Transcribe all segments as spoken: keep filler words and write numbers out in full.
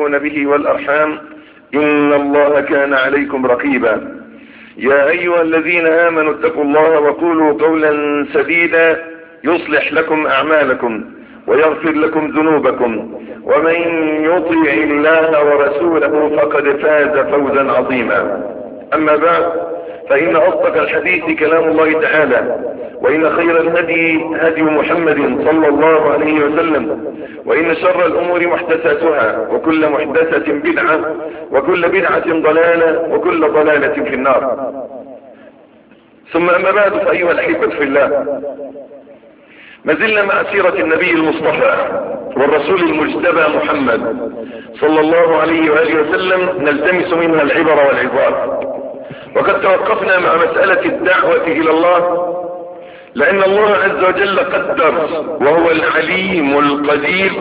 تساءلون به والأرحام إن الله كان عليكم رقيبا. يا أيها الذين آمنوا اتقوا الله وقولوا قولا سديدا يصلح لكم أعمالكم ويغفر لكم ذنوبكم، ومن يطع الله ورسوله فقد فاز فوزا عظيما. أما بعد، فإن أصدق الحديث كلام الله تعالى، وإن خير الهدي هدي محمد صلى الله عليه وسلم، وإن شر الأمور محدثاتها، وكل محدثة بدعة، وكل بدعة ضلالة، وكل ضلالة في النار. ثم أما بعد، فأيها الأحبة في الله، ما زلنا مع سيرة النبي المصطفى والرسول المجتبى محمد صلى الله عليه وآله وسلم، نلتمس منها العبر والعظات. وقد توقفنا مع مسألة الدعوة إلى الله، لأن الله عز وجل قدر وهو العليم القدير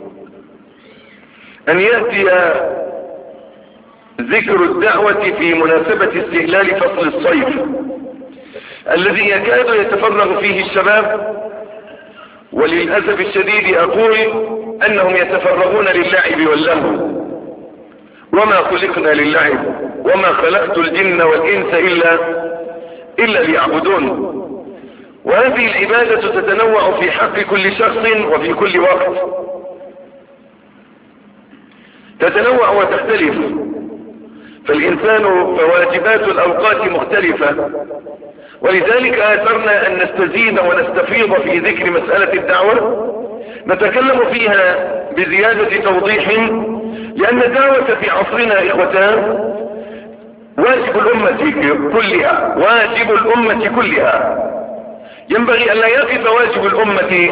أن يأتي ذكر الدعوة في مناسبة استهلال فصل الصيف الذي يكاد يتفرغ فيه الشباب، وللأسف الشديد أقول أنهم يتفرغون للعب واللهو، وما خلقنا للعب وما خلقت الجن والإنس إلا إلا ليعبدون. وهذه العبادة تتنوع في حق كل شخص وفي كل وقت، تتنوع وتختلف، فالإنسان فواجبات الأوقات مختلفة، ولذلك آثرنا أن نستزيد ونستفيض في ذكر مسألة الدعوة، نتكلم فيها بزيادة توضيح، لأن الدعوة في عصرنا إخوتان واجب الأمة كلها، واجب الأمة كلها. ينبغي أن لا يقف واجب الأمة،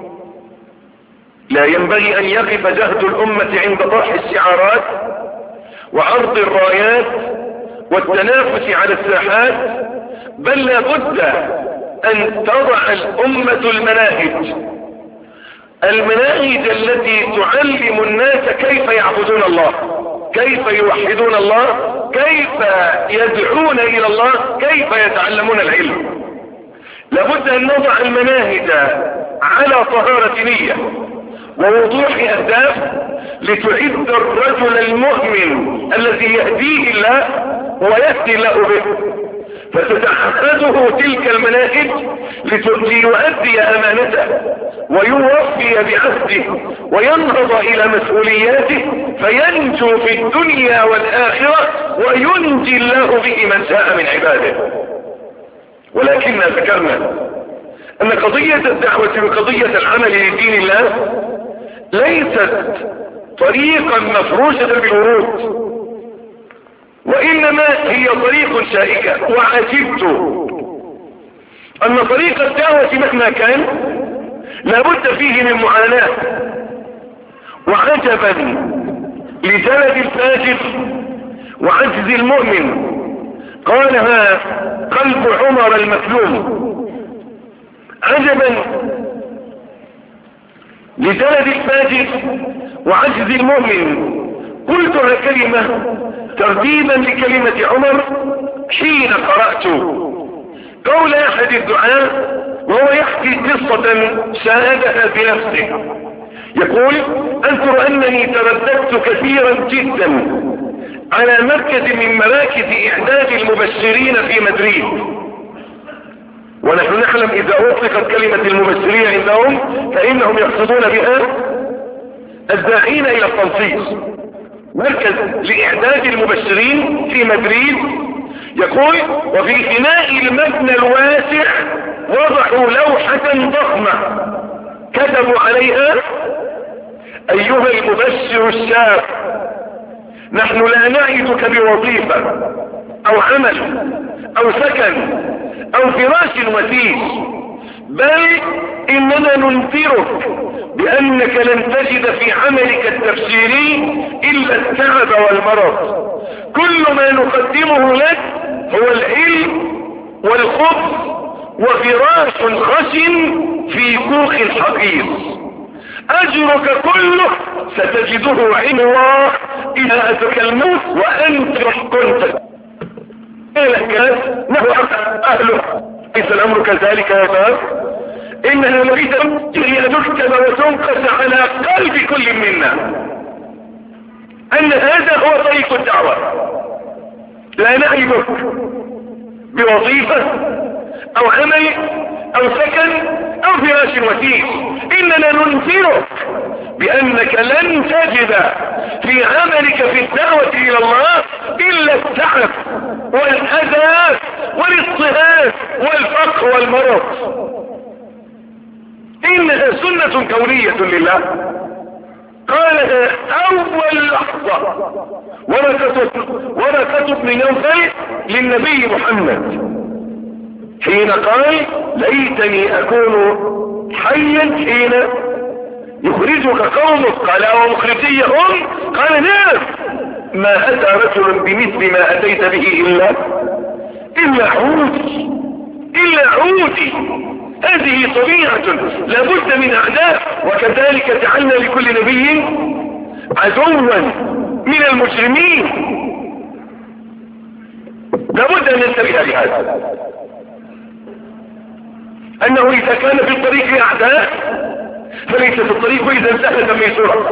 لا ينبغي أن يقف جهد الأمة عند طرح الشعارات وعرض الرايات والتنافس على الساحات، بل لا بد أن تضع الأمة المناهج المناهج التي تعلم الناس كيف يعبدون الله، كيف يوحدون الله، كيف يدعون إلى الله، كيف يتعلمون العلم. لابد أن نضع المناهج على طهارة نية ووضوح أهداف لتعد الرجل المؤمن الذي يهديه الله ويهدي الله به، فتتعهده تلك المناهج ليؤدي أمانته ويوفي بعهده وينهض إلى مسؤولياته، فينجو في الدنيا والآخرة وينجي الله به من شاء من عباده. ولكننا ذكرنا أن قضية الدعوة وقضية العمل لدين الله ليست طريقا مفروشة بالورود، وإنما هي طريق شائكة. وعجبت أن طريق الدعوة مهما كان لابد فيه من معاناة. وعجبا لجلد الفاجر وعجز المؤمن، قالها قلب عمر المكلوم. عجبا لجلد الفاجر وعجز المؤمن، قلتها كلمة ترديدا لكلمة عمر حين قرأت قول أحد الدعاء وهو يحكي قصة شاهدها بنفسه، يقول: أذكر أنني ترددت كثيرا جدا على مركز من مراكز إعداد المبشرين في مدريد، ونحن نعلم إذا أطلقت كلمة المبشرين عندهم فإنهم يقصدون بها الداعين إلى التنصيص. مركز لإعداد المبشرين في مدريد، يقول: وفي فناء المبنى الواسع وضعوا لوحة ضخمة كتبوا عليها: أيها المبشر الشاب، نحن لا نعدك بوظيفة أو عمل أو سكن أو فراش وتيج، بل إننا ننذرك بأنك لن تجد في عملك التبشيري إلا التعب والمرض. كل ما نقدمه لك هو العلم والخبز وفراش خشن في كوخ حقير. أجرك كله ستجده عند الله إذا أتك الموت وأنت كنت لك نحو أهله. ليس الأمر كذلك يا شباب، إنها نريد أن تكتب وتنقش على قلب كل منا. ان هذا هو طريق الدعوة. لا نعيبك بوظيفة او عمل او سكن او فراش وسيل، اننا ننذرك بانك لن تجد في عملك في الدعوة الى الله الا التعب والاذى والاضطهاد والفقر والمرض. انها سنة كونية لله قالها اول لحظة ورثة بن نوفل للنبي محمد حين قال ليتني اكون حيا حين يخرجك قومك. قال ومخرجيهم؟ قال نعم. ما اتى رجل بمثل ما اتيت به الا الا عودي الا عودي. هذه طبيعة لابد من اعداء، وكذلك جعلنا لكل نبي عدوا من المجرمين. لابد ان ننتبه لهذا، انه اذا كان في الطريق اعداء فليس في الطريق اذا سهلة ميسورة،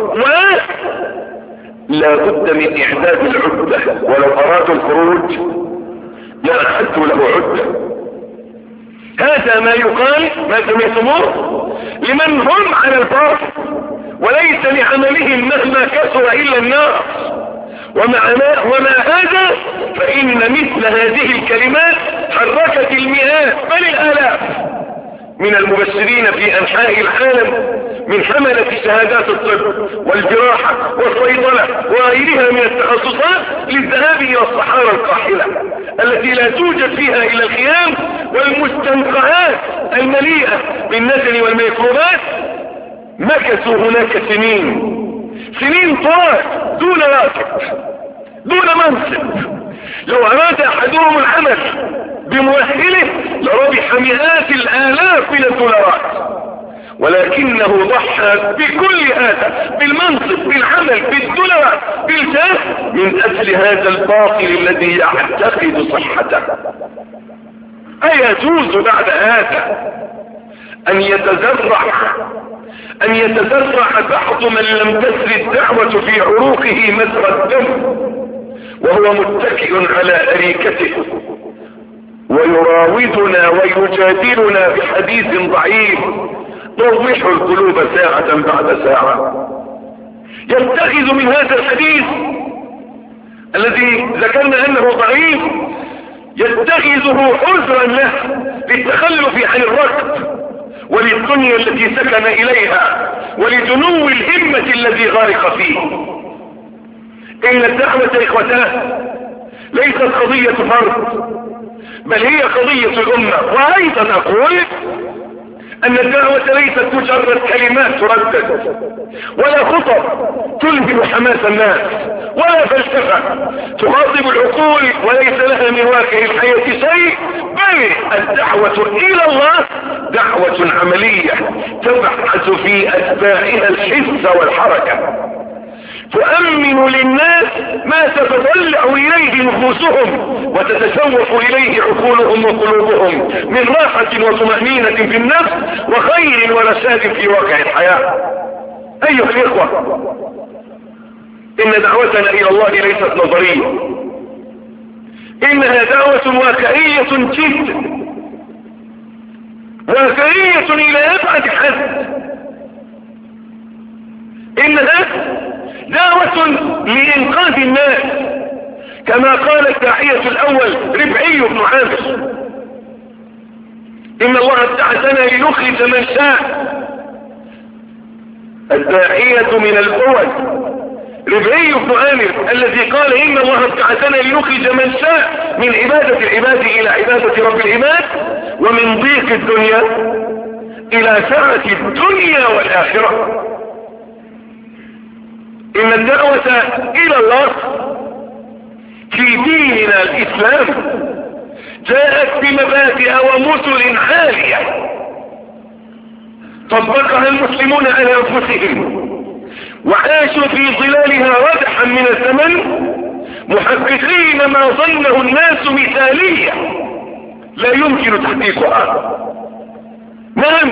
ولا بد من اعداد العدة. ولو ارادوا الخروج لاعدوا له عدة. هذا ما يقال ما سمعتموه لمن هم على الباطل وليس لعملهم مهما كثر الا النار. ومع ما وما هذا فان مثل هذه الكلمات حركت المئات بل الالاف من المبشرين في انحاء العالم من حملة شهادات الطب والجراحة والصيدلة وغيرها من التخصصات للذهاب الى الصحارى القاحلة التي لا توجد فيها الا الخيام والمستنقعات المليئة بالنتن والميكروبات. مكثوا هناك سنين سنين طوال دون راتب دون منصب. لو اراد احدهم العمل بمؤهله لربح مئات الالاف من الدولارات، ولكنه ضحى بكل هذا بالمنصب بالعمل بالدولارات بالجاه من اجل هذا الباطل الذي يعتقد صحته. ايجوز بعد هذا ان يتزرع ان يتزرع بعض من لم تسر الدعوة في عروقه مجرى الدم وهو متكئ على اريكته ويراودنا ويجادلنا بحديث ضعيف يروح القلوب ساعة بعد ساعة؟ يتخذ من هذا الحديث الذي ذكرنا انه ضعيف يتخذه عذرا له للتخلف عن الركب وللدنيا التي سكن اليها ولدنو الهمة الذي غارق فيه. ان الدعوة اخوتاه ليست قضية فرد بل هي قضية الامة. وايضا اقول ان الدعوة ليست مجرد كلمات تردد ولا خطب تلهم حماس الناس ولا فلسفة تخاطب العقول وليس لها من واقع الحياة شيء، بل الدعوة الى الله دعوة عملية تبحث في اتباعها الحس والحركة، تؤمن للناس ما تتطلع اليه نفوسهم وتتشوف اليه عقولهم وقلوبهم من راحة وطمأنينة في النفس وخير ورشاد في واقع الحياة. ايها الاخوة، ان دعوتنا الى الله ليست نظرية، انها دعوة واقعية جدا، واقعية الى ابعد حد. انها دعوة لإنقاذ الناس كما قال الداعية الأول ربعي بن عامر: إن الله ابتعثنا لنخرج من شاء. الداعية من الأول ربعي بن عامر الذي قال إن الله ابتعثنا لنخرج من شاء من عبادة العباد إلى عبادة رب العباد ومن ضيق الدنيا إلى سعة الدنيا والآخرة. ان الدعوة الى الله في ديننا الاسلام جاءت بمبادئ ومثل عالية طبقها المسلمون على انفسهم وعاشوا في ظلالها ردحا من الزمن محققين ما ظنه الناس مثالية لا يمكن تحقيقها. نعم،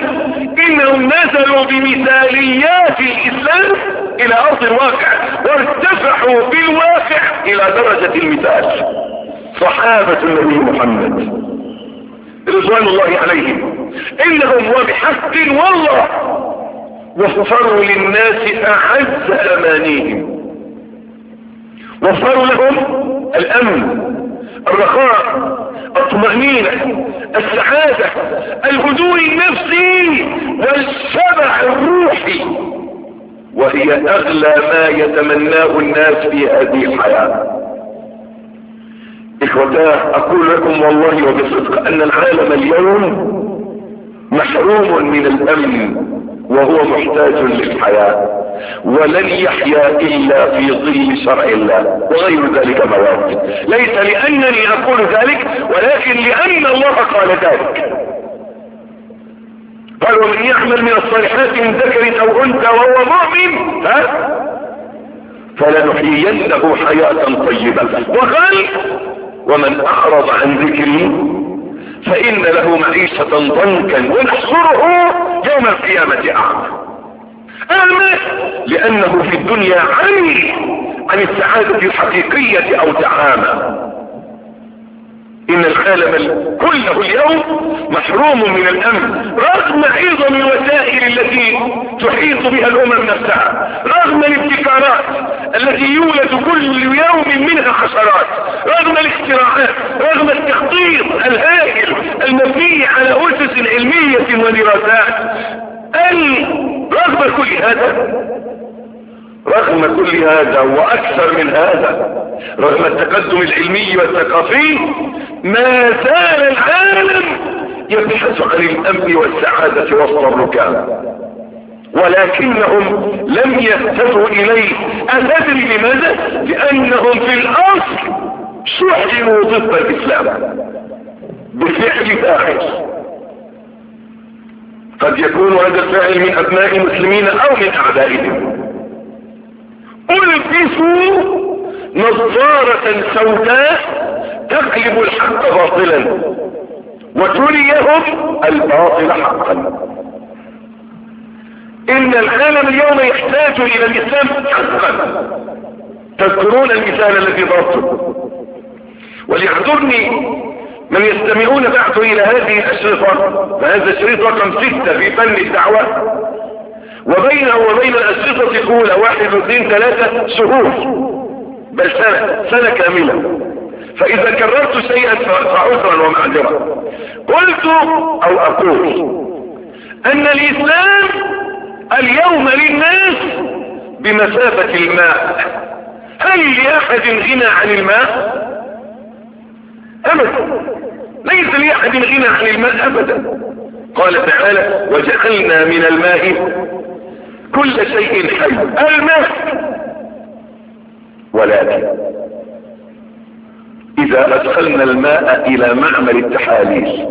انهم نزلوا بمثاليات الاسلام الى ارض الواقع وارتفع نجحوا في الواقع الى درجة المثال صحابة النبي محمد رضوان الله عليهم، انهم وبحق والله وفروا للناس اعز امانيهم، وفروا لهم الامن، الرخاء، الطمأنينة، السعادة، الهدوء النفسي والشبع الروحي، وهي اغلى ما يتمناه الناس في هذه الحياة. اخوتاه، اقول لكم والله وبصدق ان العالم اليوم محروم من الامن وهو محتاج للحياة، ولن يحيا الا في ظل شرع الله، وغير ذلك مواد. ليس لانني اقول ذلك، ولكن لان الله قال ذلك. قال ومن يعمل من الصالحات من ذكر او انثى وهو مؤمن ها فلنحيينه حياة طيبة. وقال ومن اعرض عن ذكري فان له معيشة ضنكا ونحصره يوم القيامة اعمى. اعمى لانه في الدنيا عمي عن السعادة الحقيقية او تعامى. ان العالم كله اليوم محروم من الامن رغم عظم الوسائل التي تحيط بها الامم نفسها، رغم الابتكارات التي يولد كل يوم منها حشرات، رغم الاختراعات، رغم التخطيط الهائل المبني على اسس علمية ودراسات. رغم كل هذا رغم كل هذا واكثر من هذا، رغم التقدم العلمي والثقافي، ما زال العالم يبحث عن الامن والسعادة وسط الركام، ولكنهم لم يهتدوا اليه. أتدري لماذا؟ لانهم في الاصل شحنوا ضد الاسلام بفعل فاعل. قد يكون هذا الفاعل من ابناء المسلمين او من اعدائهم، ألبسوا نظارة سوداء تغلب الحق باطلا وتريهم الباطل حقا. ان العالم اليوم يحتاج الى الاسلام حقا. تذكرون المثال الذي ضربته، وليعذرني من يستمعون بعد الى هذه الاشرطة، فهذا الشريط رقم ستة في فن الدعوة، وبينه وبين الاشرطة الاولى واحد واثنين ثلاثة شهور، بل سنة سنة كاملة. فاذا كررت شيئا فعذرا ومعذرة. قلت او اقول ان الاسلام اليوم للناس بمثابة الماء. هل لاحد غنى عن الماء؟ ابدا، ليس لاحد غنى عن الماء ابدا. قال تعالى وجعلنا من الماء كل شيء حي، الماء. ولكن اذا ادخلنا الماء الى معمل التحاليل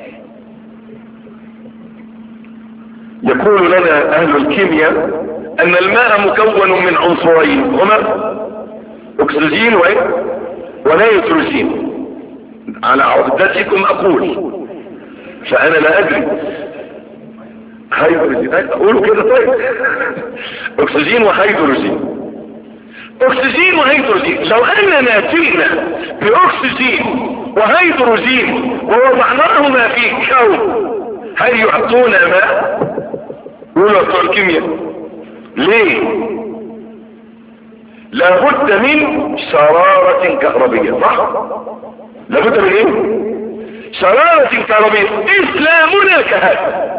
يقول لنا اهل الكيمياء ان الماء مكون من عنصرين هما اكسجين ونيتروجين. على عقدتكم اقول، فانا لا ادري. هيدروجين اقولوا كده طيب. اكسجين وهيدروجين، اكسجين وهيدروجين. لو اننا جئنا باكسجين وهيدروجين ووضعناهما في كون هل يعطونا ماء؟ قولوا بتوع الكيمياء ليه؟ لابد من شرارة كهربية، صح؟ لابد من ايه؟ شرارة كهربية. اسلامنا كهذا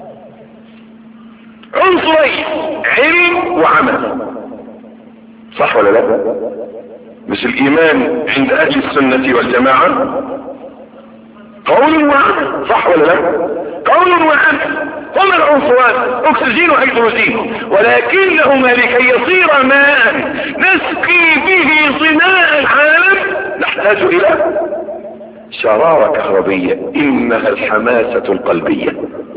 عنصرين، علم وعمل، صح ولا لا؟ مش الايمان عند اهل السنة والجماعة قول وعمل، صح ولا لا؟ قول وعمل هما العنصران اكسجين وهيدروجين، ولكنهما لكي يصير ماء نسقي به صناع العالم نحتاج الى شرارة كهربية، انها الحماسة القلبية.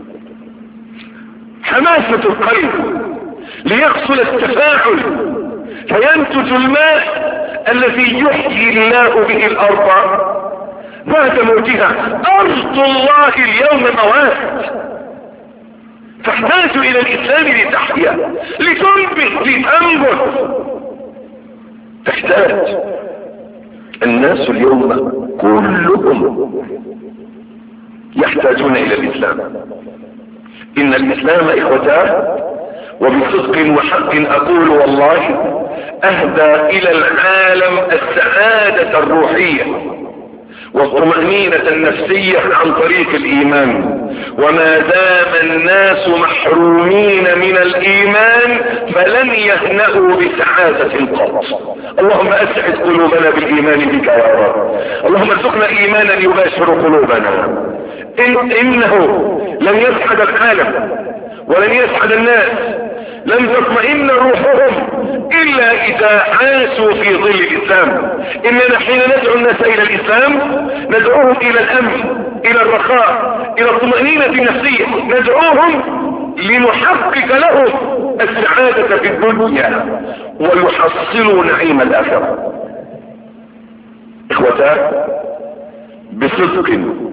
حماسة القلب ليحصل التفاعل فينتج الماء الذي يحيي الله به الارض بعد موتها. ارض الله اليوم موات، تحتاج الى الاسلام لتحيا، لتنبت، لتنبت. تحتاج. الناس اليوم كلهم يحتاجون الى الاسلام. ان الاسلام اخوتاه وبصدق وحق اقول والله اهدى الى العالم السعادة الروحية والطمأنينة النفسية عن طريق الايمان. وما دام الناس محرومين من الايمان فلن يهنأوا بسعادة قط. اللهم اسعد قلوبنا بالايمان بك يا رب. اللهم ارزقنا ايمانا يباشر قلوبنا. إن انه لن يسعد العالم ولن يسعد الناس، لن تطمئن روحهم الا اذا عاشوا في ظل الاسلام. اننا حين ندعو الناس الى الاسلام ندعوهم الى الامن، الى الرخاء، الى الطمأنينة النفسية، ندعوهم لنحقق لهم السعادة في الدنيا ويحصلوا نعيم الاخرة. اخوتاه بصدق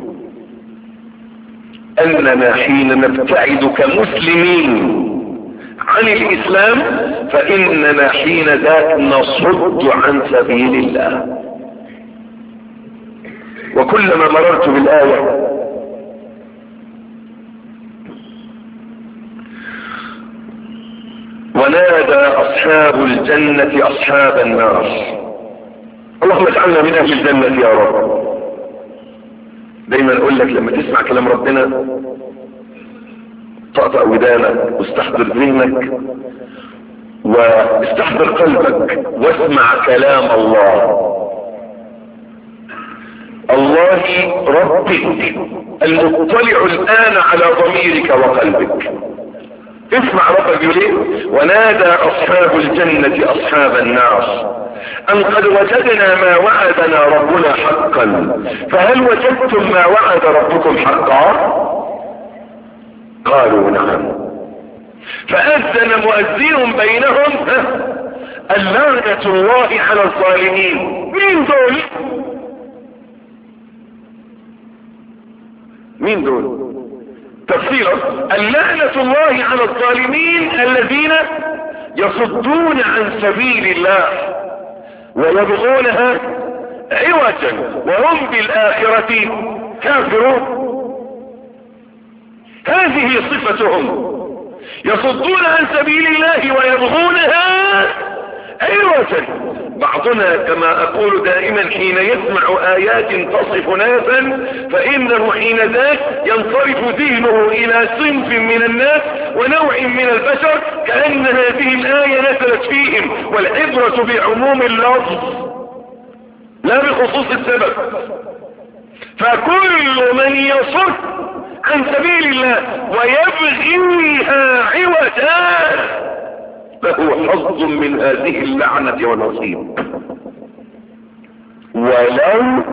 اننا حين نبتعد كمسلمين عن الاسلام فاننا حين ذاك نصد عن سبيل الله. وكلما مررت بالآية ونادى اصحاب الجنة اصحاب النار، اللهم اجعلنا من اهل الجنة يا رب. دايما اقول لك لما تسمع كلام ربنا طقطق ودانك واستحضر ذهنك واستحضر قلبك واسمع كلام الله. الله ربك المطلع الان على ضميرك وقلبك. اسمع ربك يقول ايه؟ ونادى اصحاب الجنة اصحاب النار ان قد وجدنا ما وعدنا ربنا حقا فهل وجدتم ما وعد ربكم حقا؟ قالوا نعم. فأذن مؤذن بينهم اللعنة الله على الظالمين. مين دول؟ مين دول؟ تفسيرا اللعنة الله على الظالمين الذين يصدون عن سبيل الله ويبغونها عوجا وهم بالآخرة كافرون. هذه صفتهم، يصدون عن سبيل الله ويبغونها عوجا. بعضنا كما اقول دائما حين يسمع ايات تصف ناسا فانه حين ذاك ينصرف ذهنه الى صنف من الناس ونوع من البشر كأن هذه الآية نزلت فيهم، والعبرة بعموم اللفظ لا بخصوص السبب. فكل من يصد عن سبيل الله ويبغيها عوجا فهو حظ من هذه اللعنة ونصيب، ولو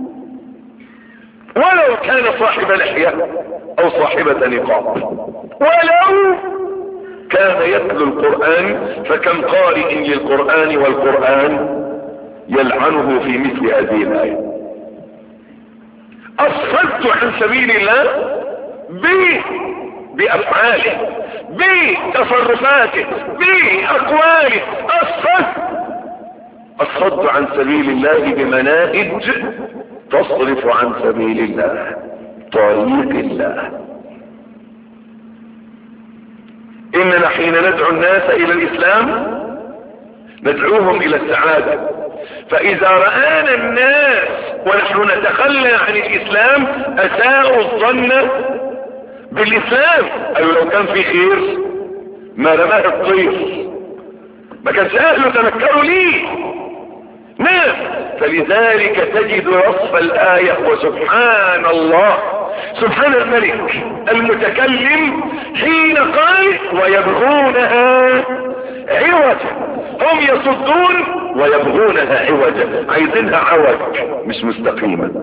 ولو كان صاحب لحية او صاحبة نقاب، ولو كان يتلو القرآن، فكم قارئ للقرآن والقرآن يلعنه في مثل هذه الآية. الصد عن سبيل الله به بأفعاله بتصرفاته بأقواله، الصد الصد عن سبيل الله بمناهج تصرف عن سبيل الله طريق الله. إننا حين ندعو الناس إلى الإسلام ندعوهم إلى السعادة، فإذا رآنا الناس ونحن نتخلى عن الإسلام أساءوا الظن بالإسلام. أيوة لو كان في خير ما رماه الطير، ما كانش أهله تنكروا ليه. نعم، فلذلك تجد وصف الآية وسبحان الله، سبحان الملك المتكلم حين قال ويبغونها عوجا، هم يصدون ويبغونها عوجا، عايزينها عوج مش مستقيمة.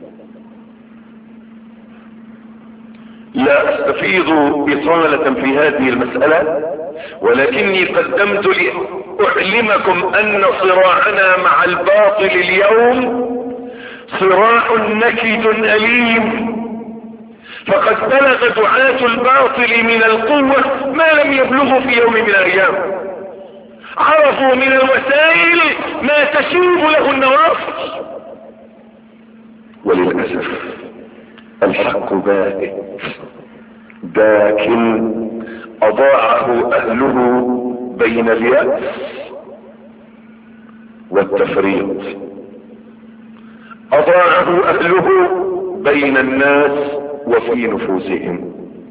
لا استفيض إطالة في هذه المسألة، ولكني قدمت لأعلمكم أن صراعنا مع الباطل اليوم صراع نكد أليم، فقد بلغ دعاة الباطل من القوة ما لم يبلغوا في يوم من الأيام، عرفوا من الوسائل ما وتشيب له النواصي. وللأسف الحق بائت، لكن أضاعه أهله بين اليأس والتفريط، أضاعه أهله بين الناس وفي نفوسهم.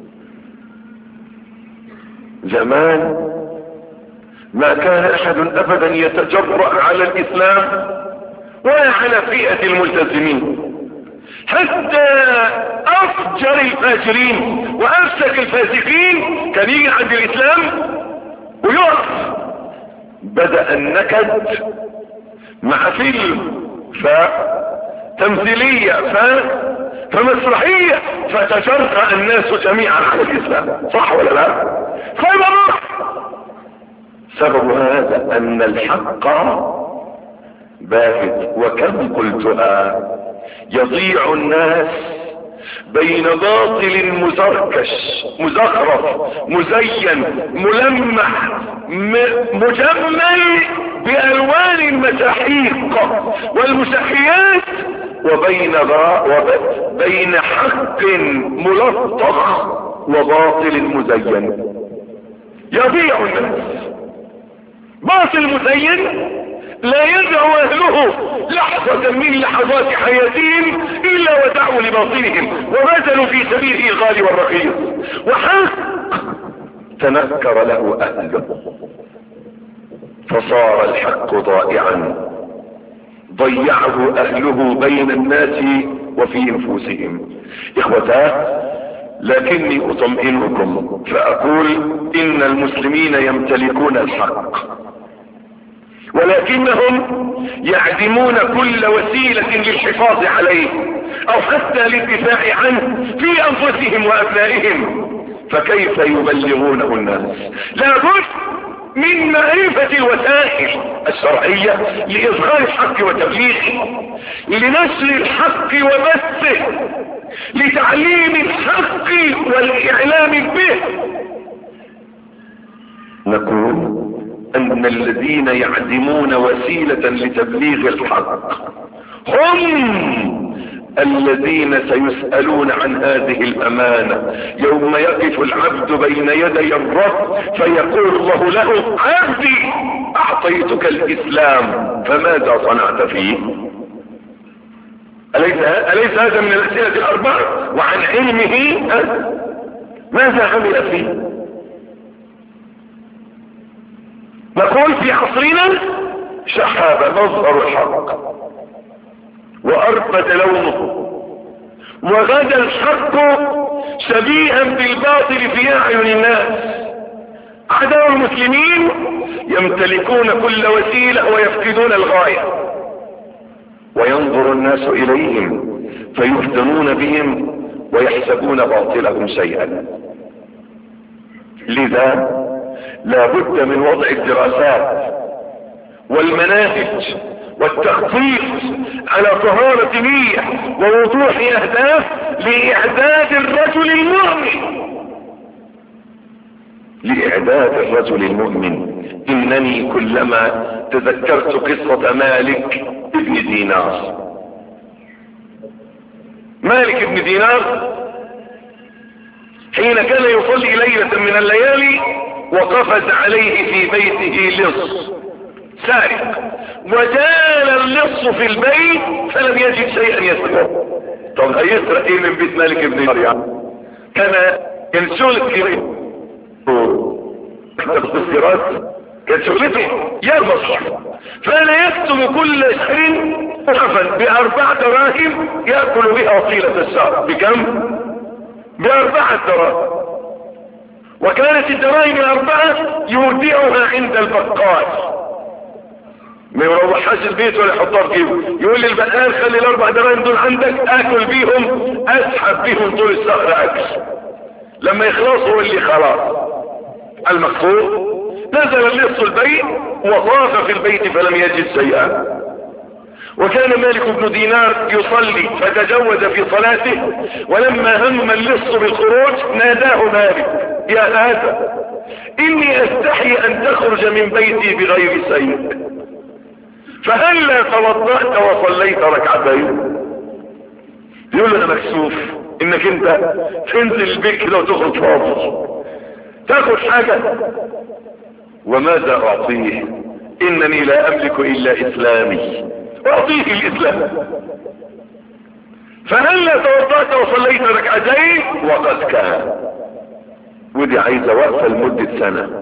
زمان ما كان أحد أبدا يتجرأ على الإسلام ولا على فئة الملتزمين، حتى أفجر الفاجرين وأفسك الفاسقين كان يجي عند الإسلام ويقف. بدأ النكد مع فيلم فتمثيلية ف فمسرحية فتجرأ الناس جميعا على الإسلام، صح ولا لا؟ فما سبب هذا أن الحق باهت. وكم قلتها، يضيع الناس بين باطل مزركش مزخرف مزين ملمح مجمل بألوان المساحيق والمسحيات، وبين وبين حق ملطخ وباطل مزين. يضيع الناس. باطل مزين لا يدعو اهله لحظة من لحظات حياتهم الا ودعوا لباطلهم وبذلوا في سبيله الغالي والرخيص. وحق تنكر له اهله فصار الحق ضائعا، ضيعه اهله بين الناس وفي نفوسهم. اخوتاه، لكني اطمئنكم فاقول ان المسلمين يمتلكون الحق، ولكنهم يعدمون كل وسيلة للحفاظ عليه او حتى للدفاع عنه في انفسهم وابنائهم. فكيف يبلغونه الناس؟ لابد من معرفة الوسائل الشرعية لإظهار الحق وتبليغه، لنشر الحق وبثه، لتعليم الحق والإعلام به. نقول أن الذين يعدمون وسيلة لتبليغ الحق هم الذين سيسألون عن هذه الأمانة يوم يقف العبد بين يدي الرب فيقول الله له: عبدي أعطيتك الإسلام فماذا صنعت فيه؟ أليس, أليس هذا من الأسئلة الأربعة؟ وعن علمه ماذا عمل فيه؟ نقول في عصرنا شحاب مظهر الحق وأربد لونه، وغدا الحق شبيها بالباطل في أعين الناس. أعداء المسلمين يمتلكون كل وسيلة ويفقدون الغاية، وينظر الناس إليهم فيفتنون بهم ويحسبون باطلهم شيئا. لذا لا بد من وضع الدراسات والمناهج والتخطيط على طهارة نية ووضوح اهداف لإعداد الرجل المؤمن لإعداد الرجل المؤمن. إنني كلما تذكرت قصة مالك ابن دينار مالك ابن دينار حين كان يصلي ليلة من الليالي وقفز عليه في بيته لص سارق، وجال اللص في البيت فلم يجد شيئا يسرقه. طب هيسرق ايه من بيت مالك ابن دينار يعني؟ كان كان شغلة كبير التفسيرات، كان شغلته يربص، فلا يكتب كل شهر وقفا بأربع دراهم يأكل بها طيلة الشهر. بكم؟ بأربعة دراهم. وكانت الدراهم الأربعة يودعها عند البقال، ما يروحهاش البيت ولا يحطها في جيبه، يقول للبقال: خلي الاربع دراهم دول عندك اكل بيهم اسحب بيهم طول الشهر اكل، لما يخلصوا يقول لي خلاص. المقصود نزل اللص البيت وطاف في البيت فلم يجد شيئا. وكان مالك بن دينار يصلي فتجوز في صلاته، ولما هم اللص بالخروج ناداه مالك: يا هذا إني أستحي أن تخرج من بيتي بغير شيء، فهلا توضأت وصليت ركعتين. يقول له انا مكسوف انك انت تنزل البيت كده وتخرج فاضي تاخد حاجة. وماذا اعطيه؟ انني لا املك الا اسلامي، اعطيه الاسلام. فهلا توضأت وصليت ركعتين وقد كان. ودي عايزة وقفة لمدة سنة.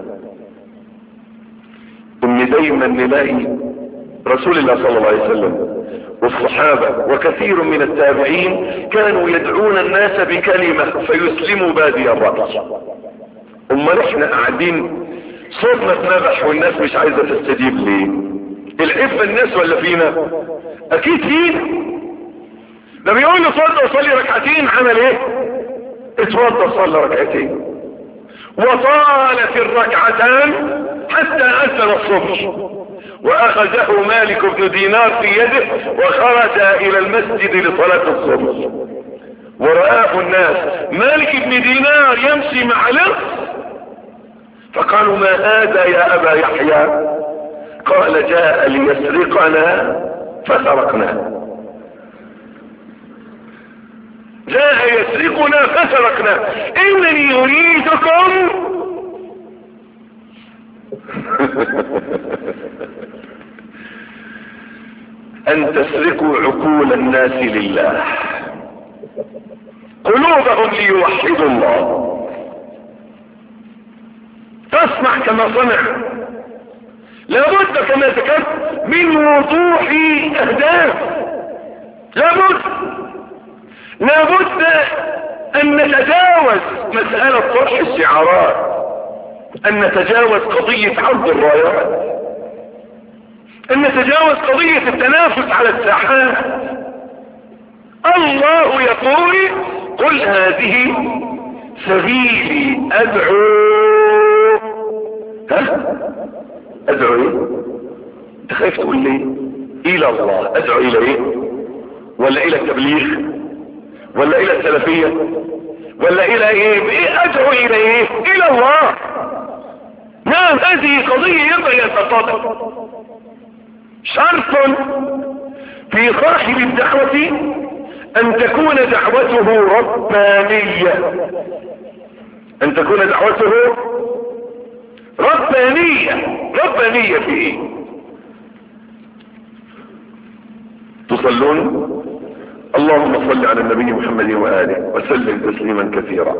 ان دايما نلاقي رسول الله صلى الله عليه وسلم والصحابة وكثير من التابعين كانوا يدعون الناس بكلمة فيسلموا بادي الرأي. امال احنا قاعدين صوتنا اتنبح والناس مش عايزة تستجيب ليه؟ العيب في الناس ولا فينا؟ اكيد فينا. ده بيقول له اتوضى وصلي ركعتين، عمل ايه؟ اتوضى وصلي ركعتين وطالت الركعتان حتى أذن الصبح، واخذه مالك بن دينار في يده وخرج الى المسجد لصلاة الصبح. ورآه الناس مالك بن دينار يمشي مع لص، فقالوا ما هذا يا ابا يحيى؟ قال جاء ليسرقنا فسرقنا. جاء يسرقنا فسرقنا. انني اريدكم ان تسرقوا عقول الناس لله، قلوبهم ليوحدوا الله. تصنع كما صنع. لابد كما ذكرت من وضوح اهداف. لابد لابد ان نتجاوز مسألة طرح الشعارات، ان نتجاوز قضية عرض الرايات، ان نتجاوز قضية التنافس على الساحات. الله يقول قل هذه سبيلي ادعو. ها ادعو ايه؟ انت خايف تقول لي الى الله؟ ادعو الى ايه؟ ولا الى التبليغ ولا الى السلفية ولا الى ايه؟ ادعو الى ايه؟ الى الله. نعم هذه قضية ينبغي ان تتضح. شرط في صاحب الدعوة ان تكون دعوته ربانية، ان تكون دعوته ربانية. ربانية في ايه؟ تصلون؟ اللهم صل على النبي محمد وآله وسلم تسليما كثيرا.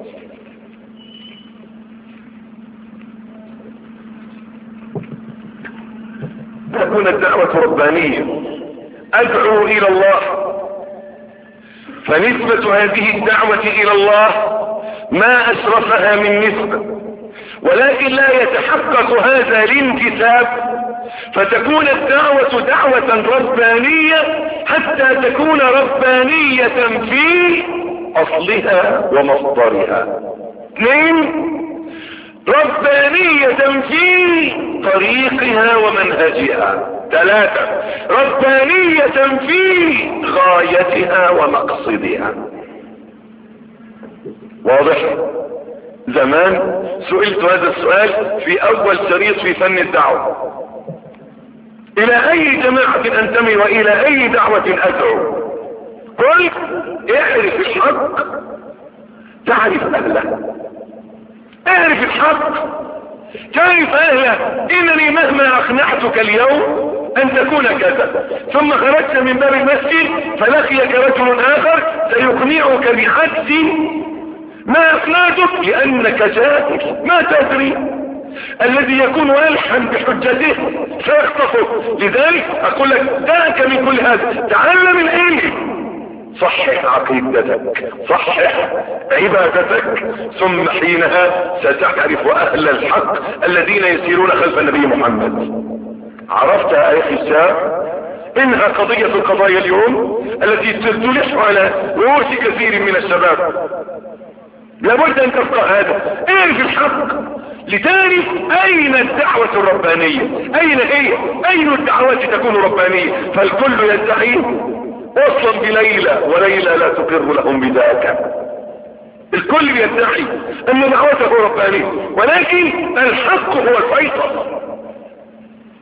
تكون الدعوة ربانية، ادعو الى الله. فنسبة هذه الدعوة الى الله ما اشرفها من نسبة، ولكن لا يتحقق هذا الانتساب، فتكون الدعوة دعوة ربانية حتى تكون ربانية في اصلها ومصدرها. اثنين، ربانية في طريقها ومنهجها. ثلاثة، ربانية في غايتها ومقصدها. واضح؟ زمان سئلت هذا السؤال في اول شريط في فن الدعوة: الى اي جماعة انتمي والى اي دعوة ادعو؟ قل اعرف الحق تعرف اهله. اعرف الحق تعرف اهله. انني مهما اقنعتك اليوم ان تكون كذا، ثم خرجت من باب المسجد فلقيك رجل اخر سيقنعك بعكس ما اقنعتك لانك جاهل ما تدري. الذي يكون ألحا بحجته سيخطفك. لذلك اقول لك دعك من كل هذا، تعلم العلم، صحح عقيدتك، صحح عبادتك، ثم حينها ستعرف اهل الحق الذين يسيرون خلف النبي محمد. عرفت يا اخي الشاب؟ انها قضية القضايا اليوم التي تلح على رؤوس كثير من الشباب. لابد ان تفقه هذا. اعرف الحق لتعرف اين الدعوة الربانية، اين هي، اين الدعوات تكون ربانية. فالكل يدعي وصلا بليلى وليلى لا تقر لهم بذاك. الكل يدعي ان دعوته ربانية، ولكن الحق هو الفيصل.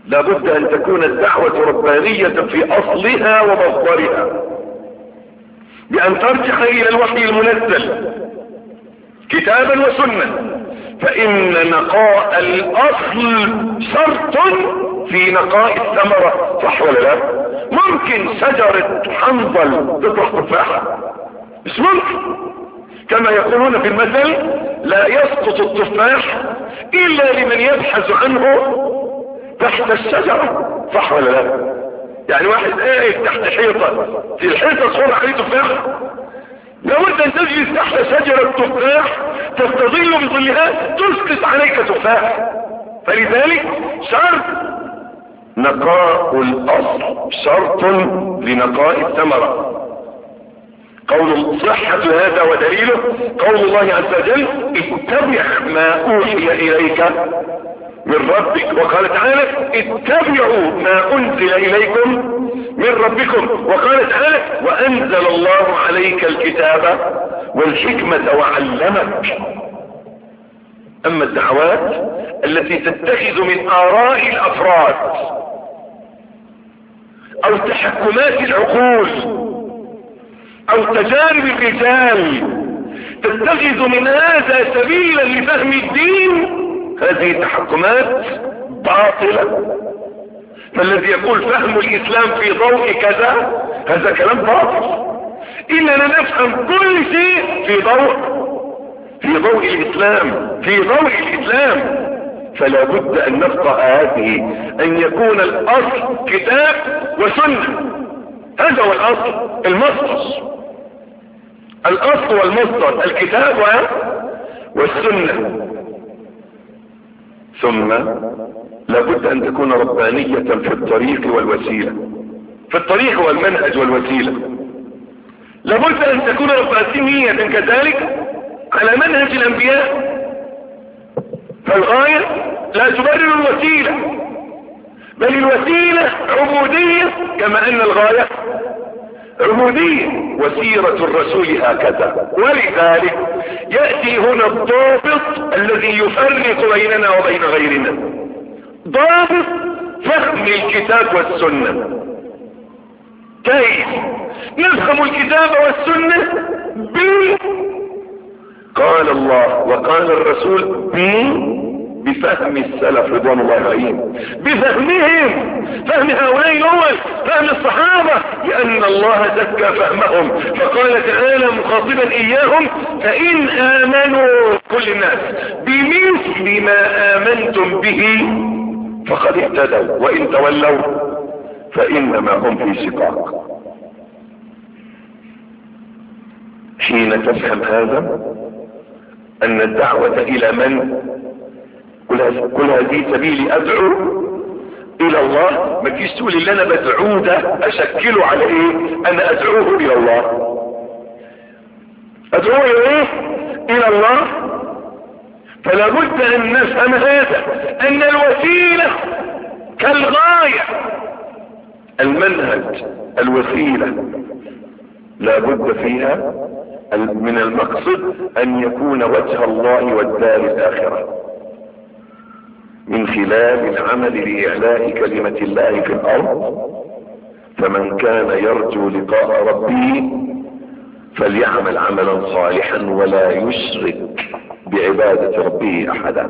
لابد ان تكون الدعوة ربانية في اصلها ومصدرها، بان ترجع الى الوحي المنزل كتابا وسنة، فان نقاء الاصل شرط في نقاء الثمرة، صح ولا لا؟ ممكن شجرة حنظل تطلع تفاحة؟ مش ممكن. كما يقولون في المثل لا يسقط التفاح الا لمن يبحث عنه تحت الشجرة، صح ولا لا؟ يعني واحد قاعد تحت حيطة، في الحيطة صور عليه تفاح، لابد ان تجلس تحت شجرة تفاح تستظل بظلها تسقط عليك تفاح. فلذلك شرط نقاء الاصل شرط لنقاء الثمرة. قول صحة هذا ودليله قول الله عز وجل اتبع ما اوحي اليك من ربك، وقال تعالى اتبعوا ما انزل اليكم من ربكم، وقال تعالى وانزل الله عليك الكتاب والحكمة وعلمك. اما الدعوات التي تتخذ من اراء الافراد او تحكمات العقول او تجارب الرجال تتخذ من هذا سبيلا لفهم الدين، هذه التحكمات باطلة. فالذي يقول فهم الاسلام في ضوء كذا هذا كلام باطل. اننا نفهم كل شيء في ضوء في ضوء الاسلام في ضوء الاسلام. فلا بد ان نفقه هذه، ان يكون الاصل كتاب وسنة، هذا هو الاصل المصدر، الاصل والمصدر الكتاب والسنة. ثم لابد ان تكون ربانية في الطريق والوسيلة، في الطريق والمنهج والوسيلة. لابد ان تكون ربانية كذلك على منهج الانبياء، فالغاية لا تبرر الوسيلة، بل الوسيلة عبودية كما ان الغاية عبودية، وسيرة الرسول هكذا. ولذلك يأتي هنا الضابط الذي يفرق بيننا وبين غيرنا، ضابط فهم الكتاب والسنة. كيف نفهم الكتاب والسنة؟ ب قال الله وقال الرسول ب بفهم السلف رضوان الله عليهم، بفهمهم، فهم هؤلاء الاول، فهم الصحابة، لان الله زكى فهمهم. فقال تعالى مخاطبا اياهم فان امنوا كل الناس بمثل ما امنتم به فقد اهتدوا وان تولوا فانما هم في شقاق. حين تفهم هذا ان الدعوة الى من كل هذه سبيلي ادعو الى الله، ما تجيش تقول اللي انا بدعوه ده اشكله على ايه، انا ادعوه الى الله. ادعوه الى ايه؟ الى الله. فلا بد ان نفهم هذا، ان الوسيلة كالغاية، المنهج الوسيلة لا بد فيها من المقصد ان يكون وجه الله والدار الاخرة من خلال العمل لإعلاء كلمة الله في الأرض. فمن كان يرجو لقاء ربه فليعمل عملا صالحا ولا يشرك بعبادة ربه أحدا.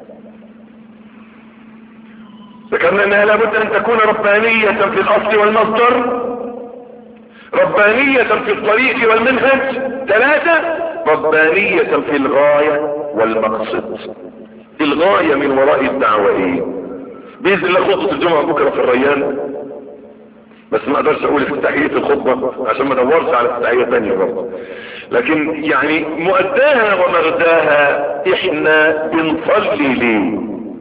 ذكرنا أنها لابد أن تكون ربانية في الأصل والمصدر، ربانية في الطريق والمنهج. ثلاثة، ربانية في الغاية والمقصد. الغاية من وراء الدعوة ايه؟ بإذن الله خطبة الجمعة بكرة في الريان، بس ما اقدرش اقول افتتاحية الخطبة عشان ما ادورش على افتتاحية تانية برضه، لكن يعني مؤداها ومغداها احنا بنصلي ليه؟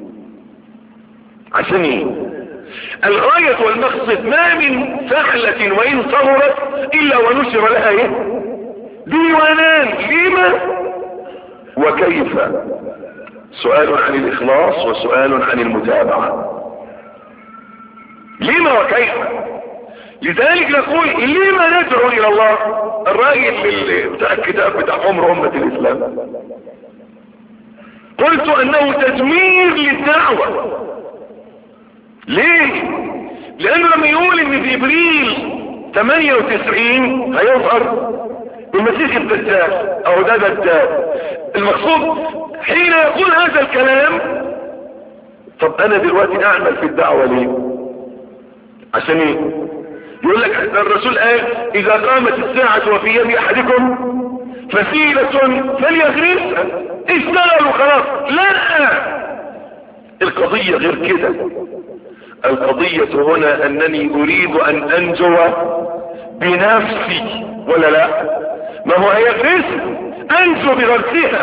عشان ايه؟ الغاية والمقصد ما من فعلة وان صغرت الا ونشر لها ايه؟ ديوانان. لما وكيف؟ سؤال عن الاخلاص وسؤال عن المتابعة. لما وكيف؟ لذلك نقول لما ندعو الى الله. الراجل بتاع الكتاب بتاع عمر امة الاسلام قلت انه تدمير للدعوة، تدمير للدعوة. لماذا؟ لان الدعوة لا تنجح الا بالوسيلة. الوسيلة ليه؟ لانه لما يقول ان في ابريل ثمانية وتسعين هيظهر المسيح الدجال او ده دجال، المقصود حين يقول هذا الكلام. طب انا دلوقتي اعمل في الدعوة ليه؟ عشان ايه؟ يقول لك الرسول قال اذا قامت الساعة وفي يد احدكم فسيلة فليغرسها، اشتغلوا خلاص. لا، القضية غير كده. القضية هنا انني اريد ان انجو بنفسي ولا لا؟ ما هو هيغرس انجو بغرسها.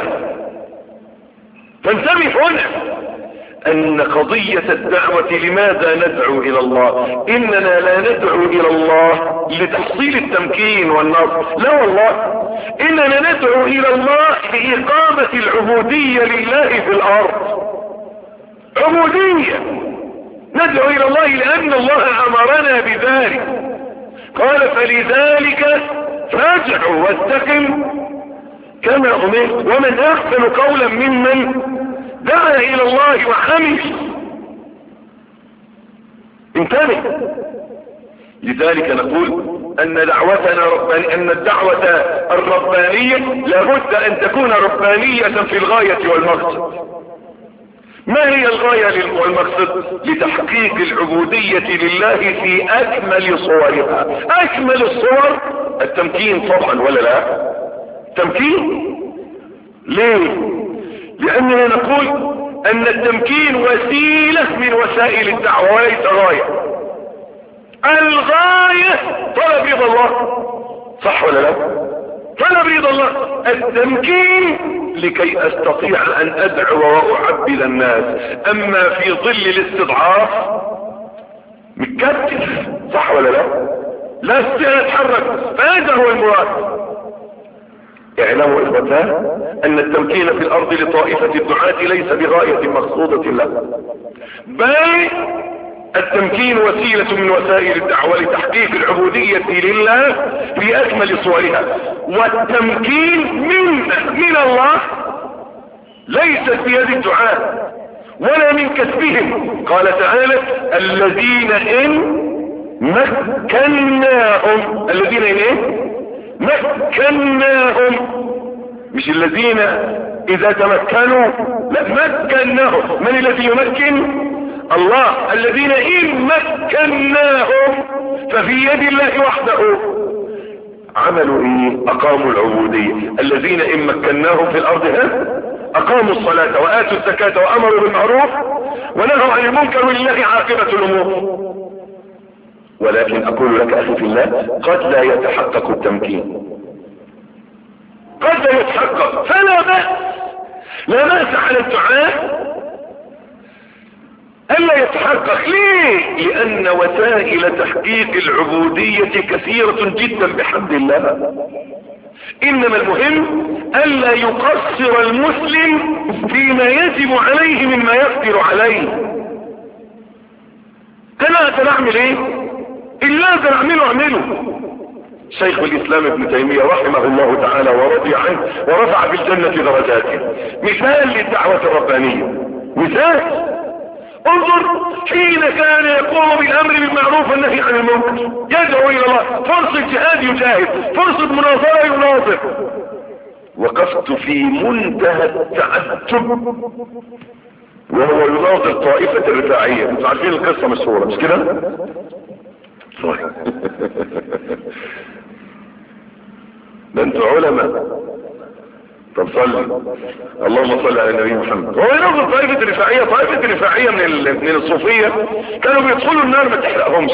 فانتبه هنا ان قضية الدعوة لماذا ندعو الى الله؟ اننا لا ندعو الى الله لتحصيل التمكين والنصر، لا والله، اننا ندعو الى الله لإقامة العبودية لله في الارض. عبودية، ندعو الى الله لان الله امرنا بذلك، قال فلذلك فادع واستقم كما امرت ومن احسن قولا ممن دعا الى الله وعمل. انتبه، لذلك نقول ان دعوتنا ربانية، ان الدعوة الربانية لابد ان تكون ربانية في الغاية والمقصد. ما هي الغاية والمقصد؟ لتحقيق العبودية لله في اكمل صورها. اكمل الصور التمكين طبعا ولا لا؟ تمكين. ليه؟ لاننا نقول ان التمكين وسيلة من وسائل الدعوة وليس غاية. الغاية طلب رضا الله، صح ولا لا؟ طلب رضا الله. التمكين لكي استطيع ان ادعو واعبد الناس. اما في ظل الاستضعاف متكتف، صح ولا لا؟ لا استطيع اتحرك، فهذا هو المراد. اعلموا اخوتان ان التمكين في الارض لطائفة الدعاة ليس بغاية مقصودة له، بل التمكين وسيلة من وسائل الدعوة لتحقيق العبودية لله في اكمل صورها. والتمكين من من الله ليست بيد الدعاة ولا من كسبهم. قال تعالى الذين ان مكناهم، الذين ان ايه؟ مكناهم، مش الذين اذا تمكنوا، لا، مكناهم. من الذي يمكن؟ الله. الذين ان مكناهم ففي يد الله وحده. عملوا ايه؟ اقاموا العبودية. الذين ان مكناهم في الارض ها اقاموا الصلاة واتوا الزكاة وامروا بالمعروف ونهوا عن المنكر ولله عاقبة الامور. ولكن اقول لك اخي في الله قد لا يتحقق التمكين، قد لا يتحقق، فلا بأس، لا بأس على الدعاء الا يتحقق. ليه؟ لان وسائل تحقيق العبودية كثيرة جدا بحمد الله. انما المهم الا يقصر المسلم فيما يجب عليه مما يقدر عليه. انا اقدر اعمل ايه؟ اللي اقدر اعمله اعمله. شيخ الاسلام ابن تيمية رحمه الله تعالى ورضي عنه ورفع بالجنة درجاته، مثال للدعوة الربانية. مثال، انظر حين كان يقوم بالامر بالمعروف والنهي عن المنكر، يدعو الى الله، فرصة جهاد يجاهد، فرصة مناظرة يناظر. وقفت في منتهى التعجب وهو يناظر طائفة الرفاعية. انتوا عارفين القصة مشهورة مش كده؟ صحيح. ده انتوا علماء. طب صلي، اللهم صل على النبي محمد. هو ينظر طائفة الرفاعية، طائفة الرفاعية من من الصوفية كانوا بيدخلوا النار ما تحرقهمش.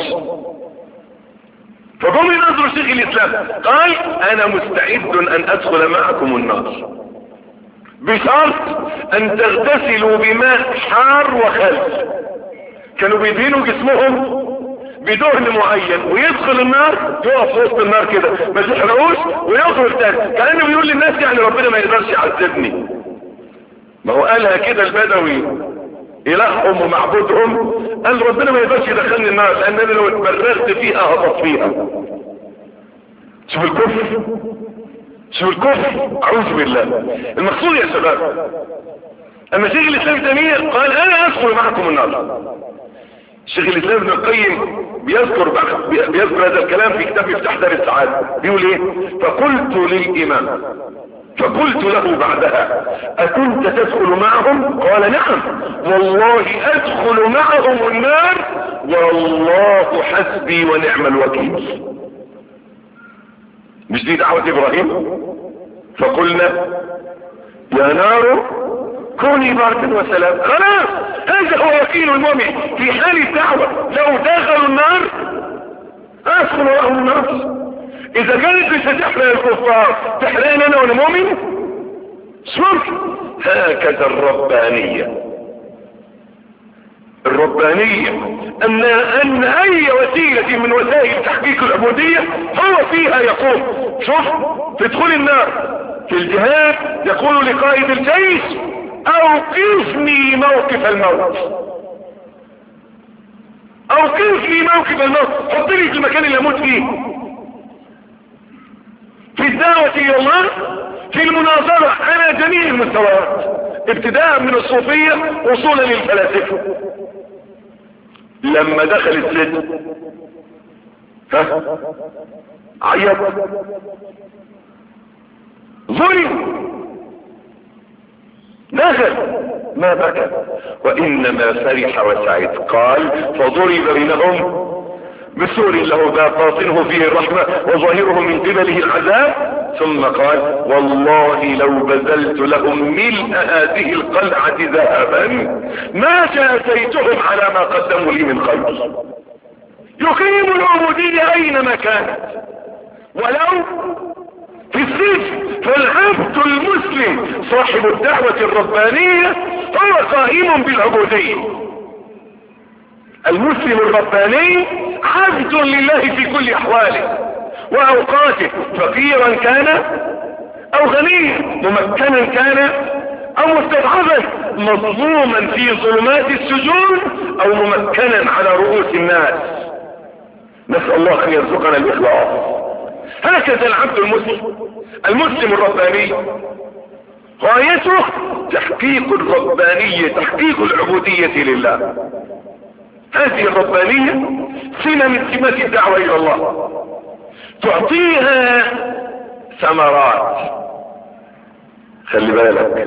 فقام ينظروا شيخ الاسلام قال انا مستعد ان ادخل معكم النار بشرط ان تغتسلوا بماء حار وخل. كانوا بيدهنوا جسمهم بدهن معين ويدخل النار يقف في وسط النار كده ما تحرقوش ويخرج تاني، كأنه بيقول للناس يعني ربنا ما يقدرش يعذبني. ما هو قالها كده البدوي الههم ومعبودهم، قال ربنا ما يقدرش يدخلني النار لان انا لو اتبرغت فيها هبط فيها. شوف الكفر، شوف الكفر، اعوذ بالله. المقصود يا شباب اما شيخ الاسلام تيمية قال انا ادخل معكم النار الشيخ الاسلام ابن القيم بيذكر بيذكر هذا الكلام في كتاب مفتاح دار السعادة، بيقول ايه؟ فقلت للامام فقلت له بعدها اكنت تدخل معهم؟ قال نعم والله ادخل معهم النار والله حسبي ونعم الوكيل. مش دي دعوة ابراهيم؟ فقلنا يا نار كوني بردا وسلام. خلاص هذا هو يقين المؤمن في حال الدعوة، لو دخلوا النار ادخل معهم النار. اذا كانت مش هتحرق الكفار تحرقنا انا وانا مؤمن؟ صرف. هكذا الربانية الربانية ان ان اي وسيلة من وسائل تحقيق العبودية هو فيها يقول شوف تدخل النار في الجهاد يقول لقائد الجيش اوقفني موقف الموت، اوقفني موقف الموت، حط لي في المكان اللي اموت فيه. في الدعوة الى الله في المناظرة على جميع المستويات ابتداء من الصوفية وصولا للفلاسفة. لما دخل السجن ها عيط ظلم دخل ما بكى وانما فرح وسعد. قال فضرب بينهم بسور له باب باطنه فيه الرحمة وظاهره من قبله العذاب، ثم قال والله لو بذلت لهم ملء هذه القلعة ذهبا ما جازيتهم على ما قدموا لي من خير. يقيم العبودية اينما كانت ولو في السجن. فالعبد المسلم صاحب الدعوة الربانية هو قائم بالعبودية. المسلم الرباني عبد لله في كل احواله واوقاته، فقيرا كان او غنيا، ممكنا كان او مستضعفا، مظلوما في ظلمات السجون او ممكنا على رؤوس الناس. نسأل الله ان يرزقنا الاخلاص. هكذا العبد المسلم المسلم الرباني غايته تحقيق الربانية، تحقيق العبودية لله. هذه الربانية سنة من سمات الدعوة الى الله تعطيها ثمرات. خلي بالك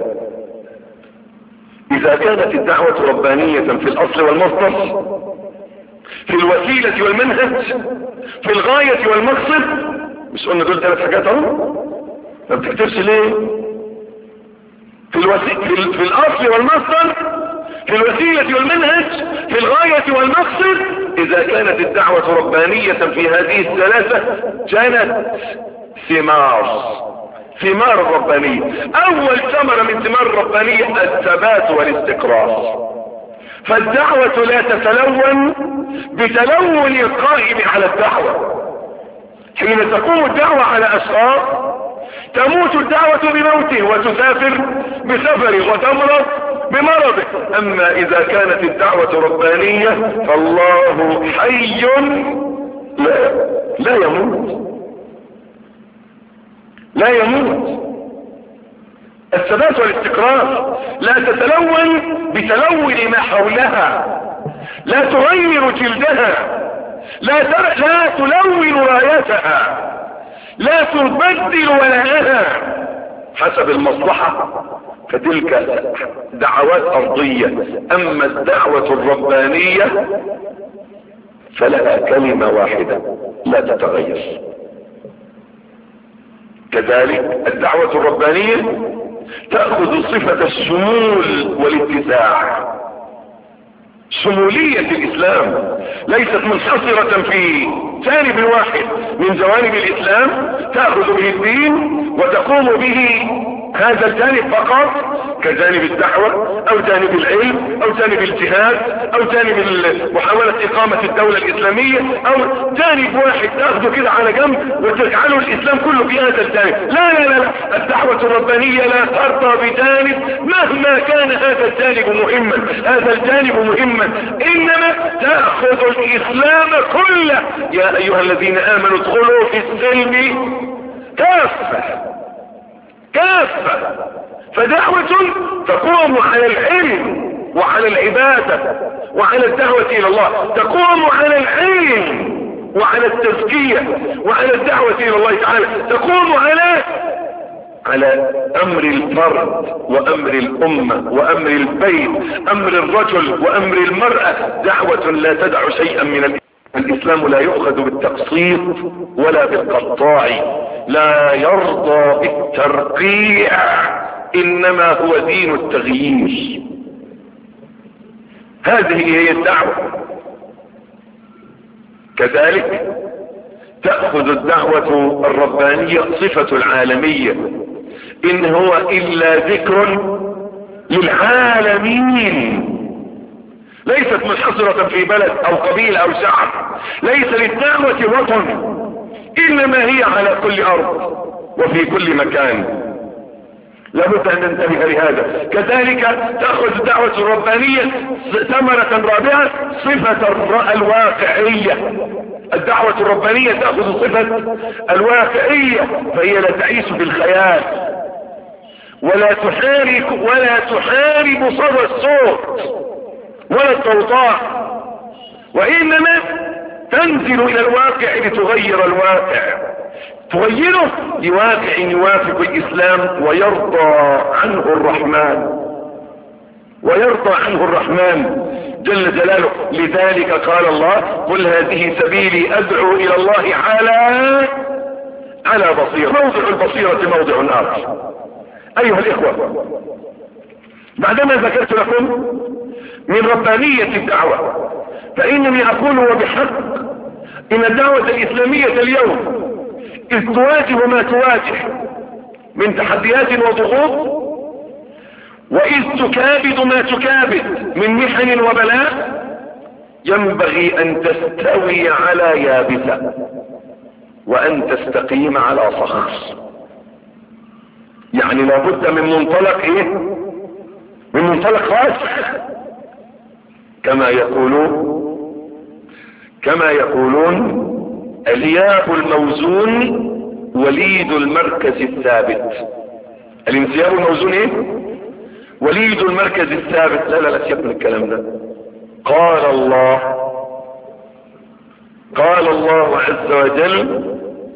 اذا كانت الدعوة ربانية في الاصل والمصدر، في الوسيلة والمنهج، في الغاية والمقصد، مش قلنا دول ثلاث حاجات اهو؟ ما بتكتبش ليه؟ في, الوسي... في, ال... في الاصل والمصدر، في الوسيلة والمنهج، في الغاية والمقصد. اذا كانت الدعوة ربانية في هذه الثلاثة جنت ثمار ثمار الربانية. اول ثمرة من ثمار الربانية الثبات والاستقرار. فالدعوة لا تتلون بتلون القائم على الدعوة. حين تقوم الدعوة على اشخاص تموت الدعوة بموته وتسافر بسفره وتمرض بمرضه. اما اذا كانت الدعوة ربانية فالله حي لا, لا يموت لا يموت. الثبات والاستقرار لا تتلون بتلون ما حولها، لا تغير جلدها، لا, لا تلون رايتها، لا تبدل ولاءها حسب المصلحة، فتلك دعوات ارضية. اما الدعوة الربانية فلها كلمة واحدة لا تتغير. كذلك الدعوة الربانية تأخذ صفة الشمول والاتساع. شمولية الاسلام ليست منحصرة في جانب واحد من جوانب الاسلام تأخذ به الدين وتقوم به هذا الجانب فقط، كجانب الدعوة او جانب العلم او جانب الجهاد او جانب محاولة اقامة الدولة الاسلامية، او جانب واحد تاخذه كده على جنب وتجعله الاسلام كله في هذا الجانب. لا لا لا, لا. الدعوة الربانية لا ترضى بجانب مهما كان هذا الجانب مهما، هذا الجانب مهما، انما تأخذ الاسلام كله. يا ايها الذين امنوا ادخلوا في السلم كافة كافة. فدعوة تقوم على العلم وعلى العبادة وعلى الدعوة الى الله، تقوم على العلم وعلى التزكية وعلى الدعوة الى الله تعالى، تقوم على على امر الفرد وامر الامة وامر البيت، امر الرجل وامر المرأة، دعوة لا تدع شيئا من الإسلام. الاسلام لا يؤخذ بالتقسيط ولا بالقطاع، لا يرضى بالترقيع، انما هو دين التغيير. هذه هي الدعوة. كذلك تأخذ الدعوة الربانية صفة العالمية، ان هو الا ذكر للعالمين، ليست منحصرة في بلد او قبيلة او شعب، ليس للدعوة وطن، انما هي على كل ارض وفي كل مكان. لابد ان ننتبه لهذا. كذلك تأخذ الدعوة الربانية ثمرة رابعة صفة الواقعية. الدعوة الربانية تأخذ صفة الواقعية، فهي لا تعيش بالخيال ولا تحارب ولا تحارب صدى الصوت ولا الضوضاء، وإنما تنزل إلى الواقع لتغير الواقع، تغيره لواقع يوافق الإسلام ويرضى عنه الرحمن، ويرضى عنه الرحمن جل جلاله. لذلك قال الله: قل هذه سبيلي أدعو إلى الله على على بصيرة. موضع البصيرة موضع آخر. أيها الإخوة، بعدما ذكرت لكم من ربانية الدعوة، فإنني أقول وبحق إن الدعوة الإسلامية اليوم إذ تواجه ما تواجه من تحديات وضغوط، وإذ تكابد ما تكابد من محن وبلاء، ينبغي أن تستوي على يابسة وأن تستقيم على صخر. يعني لابد من منطلق ايه؟ من منطلق خاص، كما يقولون كما يقولون الياب الموزون وليد المركز الثابت. الانسياب الموزون ايه؟ وليد المركز الثابت. لا لا لا سيبك من الكلام ده. قال الله قال الله عز وجل: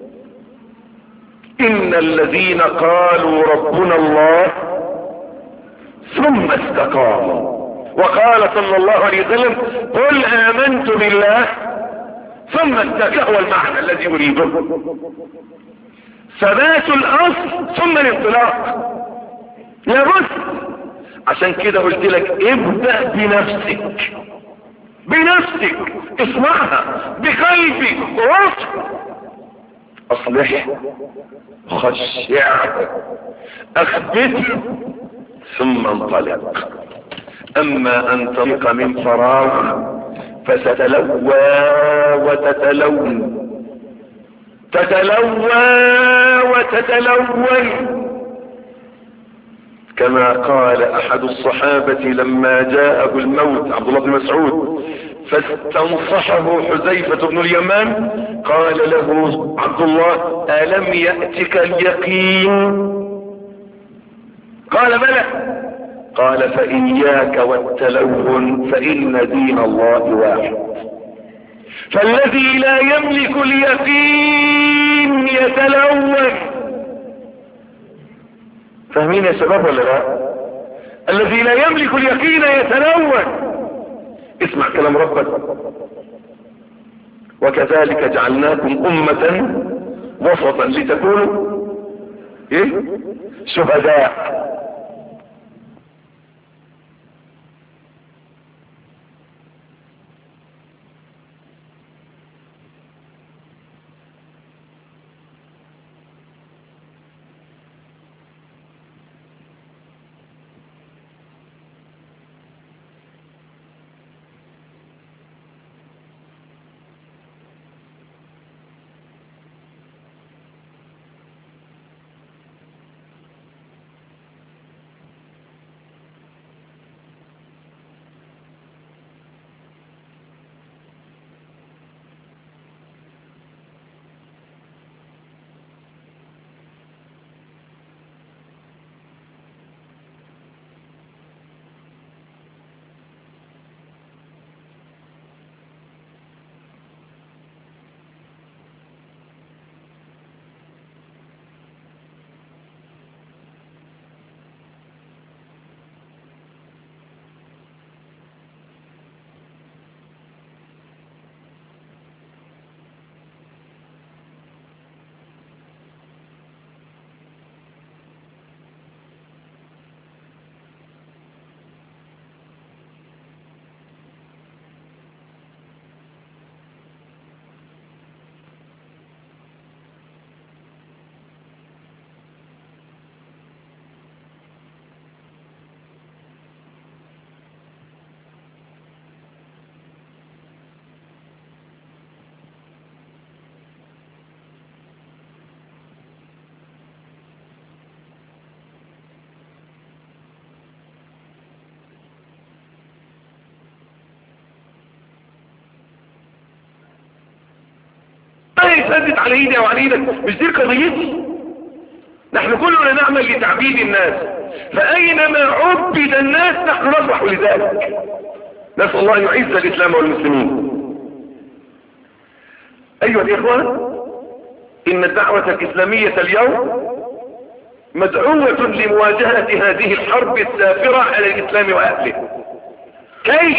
إن الذين قالوا ربنا الله ثم استقاموا. وقال صلى الله عليه وسلم: قل آمنت بالله ثم استقاموا. هو المعنى الذي أريده، ثبات الأصل ثم الانطلاق. لابد. عشان كده قلت لك ابدأ بنفسك، بنفسك اسمعها بقلبك، وصف اصلح، خشع، اخبت، ثم انطلق. اما ان تنطلق من فراغ فستلوى وتتلون، تتلوى وتتلون، كما قال احد الصحابة لما جاءه الموت، عبد الله بن مسعود، فاستنصحه حذيفة بن اليمان، قال له عبد الله: ألم يأتك اليقين؟ قال: بلى. قال: فإياك والتلون، فإن دين الله واحد. فالذي لا يملك اليقين يتلون. فاهمين يا شباب ولا لا؟ الذي لا يملك اليقين يتلون. اسمع كلام ربك: وكذلك جعلناكم أمة وسطا لتكونوا ايه؟ شهداء. يسدد على ايدي او على ايدك، مش دي قضيتي. نحن كلنا نعمل لتعبيد الناس، فاينما عبد الناس نحن نفرح لذلك. نسأل الله ان يعز الاسلام والمسلمين. ايها الاخوة، ان الدعوة الاسلامية اليوم مدعوة لمواجهة هذه الحرب السافرة على الاسلام واهله. كيف؟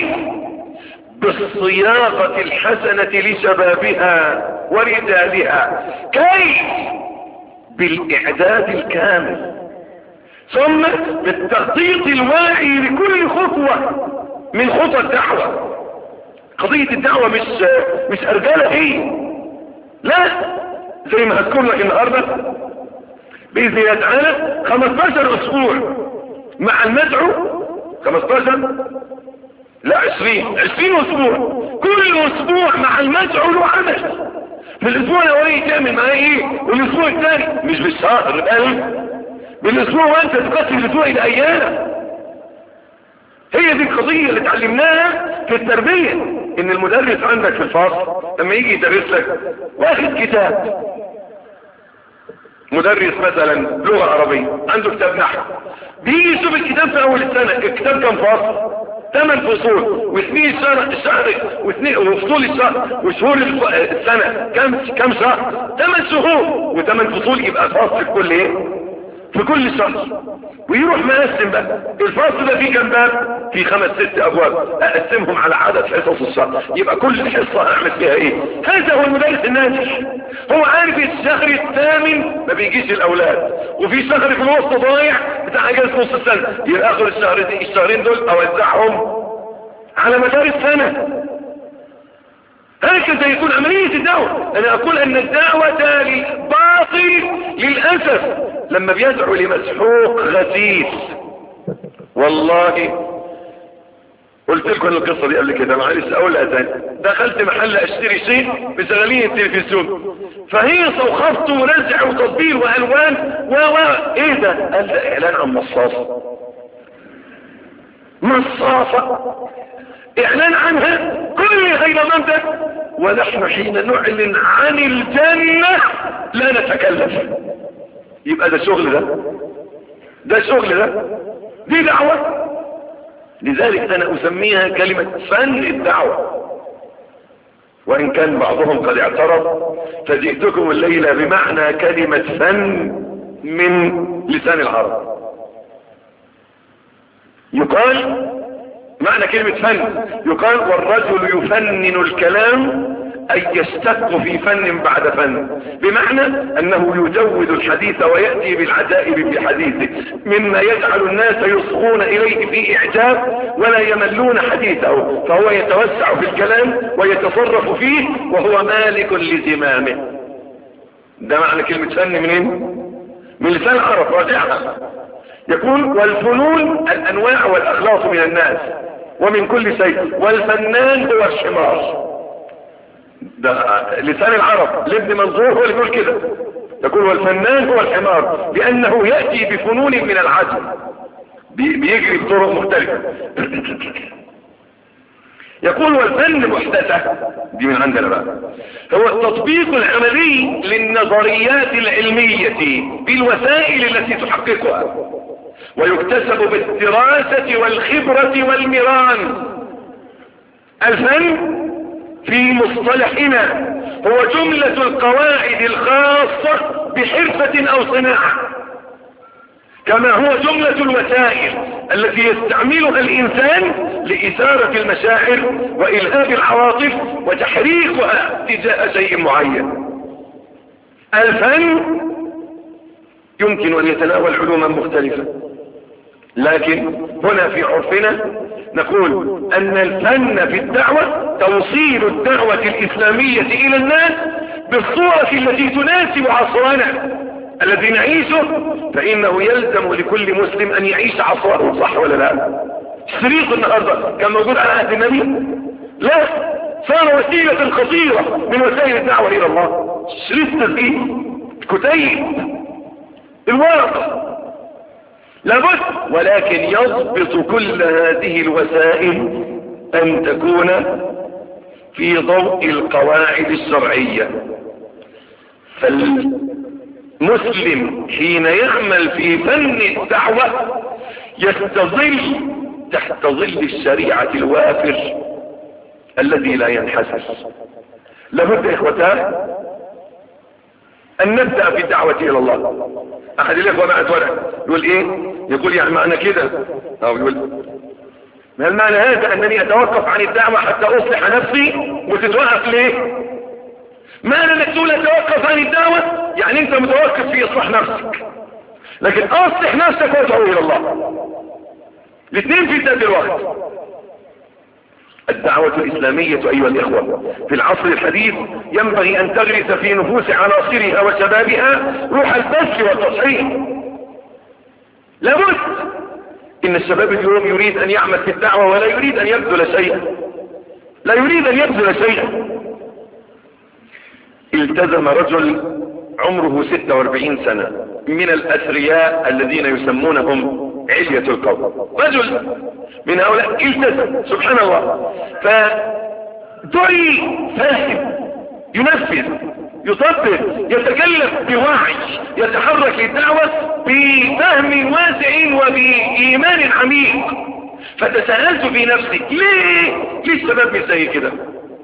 بالصياغة الحسنة لشبابها ورجالها. كيف؟ بالاعداد الكامل، ثم بالتخطيط الواعي لكل خطوة من خطى الدعوة. قضية الدعوة مش مش ارجالة هي، لا، زي ما هذكر لك النهاردة بإذن الله تعالى خمستاشر اسبوع مع المدعو، خمستاشر لا عشرين عشرين اسبوع، كل اسبوع مع المدعو له عمل. في الاسبوع الاولاني تعمل معاه ايه، والاسبوع الثاني مش بالشهر بقى، بالاسبوع، وانت تقسم الاسبوع الى ايام. هي دي القضية اللي اتعلمناها في التربية، ان المدرس عندك في الفصل لما يجي يدرس لك واخد كتاب، مدرس مثلا لغة عربية عنده كتاب نحو، بيجي يشوف الكتاب في اول السنة، الكتاب كم فصل؟ ثمان فصول، واثنين الشهر الشهر واثنين وفصول الشهر، وشهور السنة كم كم شهر؟ ثمان شهور وثمان فصول، يبقى فصل في كل ايه؟ في كل شهر. ويروح مقسم بقى الفصل ده فيه كم باب؟ فيه خمس ست ابواب، اقسمهم على عدد حصص الشهر، يبقى كل حصة هعمل فيها ايه؟ هذا هو المدرس الناجح. هو عارف الشهر الثامن ما بيجيش الاولاد، وفي شهر في الوسط ضايع بتاع اجازة نص السنة، يبقى اخر الشهر الشهرين دول اوزعهم على مدار السنة. هكذا يكون عملية الدعوة. انا اقول ان الدعوة للباطل للأسف لما بيدعو لمسحوق غسيل، والله قلت لكم القصة دي قبل كده، معلش اقولها تاني. دخلت محل اشتري شيء بشغالين التلفزيون، فهيصة وخبط ورزع وتطبيل والوان و و ايه ده؟ قال ده اعلان عن مصاصة. مصاصة اعلان عنها كل غير منطق، ونحن حين نعلن عن الجنة لا نتكلم. يبقى ده شغل، ده ده شغل، ده دي دعوة. لذلك انا اسميها كلمة فن الدعوة، وان كان بعضهم قد اعترض، فجئتكم الليلة بمعنى كلمة فن من لسان العرب. يقال معنى كلمة فن، يقال والرجل يفنن الكلام، أي يشتق في فن بعد فن، بمعنى أنه يجود الحديث ويأتي بالعجائب في حديثه، مما يجعل الناس يصغون إليه في إعجاب ولا يملون حديثه، فهو يتوسع في الكلام ويتصرف فيه وهو مالك لزمامه. ده معنى كلمة فن منين؟ من لسان العرب، راجعها. يقول والفنون الأنواع والأخلاق من الناس ومن كل شيء، والفنان هو الحمار. ده لسان العرب، لابن منظور هو اللي يقول كده، يقول والفنان هو الحمار لأنه يأتي بفنون من العجل، بيجري بطرق مختلفة. يقول والفن محدثة، دي من عندنا بقى، هو التطبيق العملي للنظريات العلمية بالوسائل التي تحققها، ويكتسب بالدراسة والخبرة والمران. الفن في مصطلحنا هو جملة القواعد الخاصة بحرفة او صناعة، كما هو جملة الوسائل التي يستعملها الانسان لإثارة المشاعر وإلهاب العواطف وتحريكها تجاه شيء معين. الفن يمكن ان يتناول علوما مختلفة، لكن هنا في عرفنا نقول ان الفن في الدعوة توصيل الدعوة الاسلامية الى الناس بالصورة التي تناسب عصرنا الذي نعيشه، فانه يلزم لكل مسلم ان يعيش عصره، صح ولا لا؟ الشريط النهاردة كان موجود على عهد النبي؟ لا، صار وسيلة خطيرة من وسائل الدعوة الى الله. شريط تسجيل، كتيب، الورق، لابد، ولكن يضبط كل هذه الوسائل ان تكون في ضوء القواعد الشرعية. فالمسلم حين يعمل في فن الدعوة يستظل تحت ظل الشريعة الوافر الذي لا ينحسر. لابد يا اخوتان ان نبدأ في الدعوة الى الله. احد الاخوة معت ورق يقول ايه؟ يقول يعني معنى كده او يقول ما المعنى هذا انني اتوقف عن الدعوة حتى اصلح نفسي؟ وتتوقف ليه؟ معنى انك تقول اتوقف عن الدعوة يعني انت متوقف في اصلاح نفسك، لكن اصلح نفسك وادعو الى الله. الاثنين في ذات الوقت. الدعوة الإسلامية أيها الإخوة في العصر الحديث ينبغي أن تغرس في نفوس عناصرها وشبابها روح البذل والتصحيح. لابد إن الشباب اليوم يريد أن يعمل في الدعوة ولا يريد أن يبذل شيئا، لا يريد أن يبذل شيئا. التزم رجل عمره ستة واربعين سنة من الأثرياء الذين يسمونهم علية القوم، رجل من هؤلاء التزم سبحان الله، فدعي فاهم ينفذ يطبق يتكلف بوعي يتحرك للدعوة بفهم واسع وبإيمان عميق. فتساءلت في نفسي ليه ليه الشباب مش زي كده؟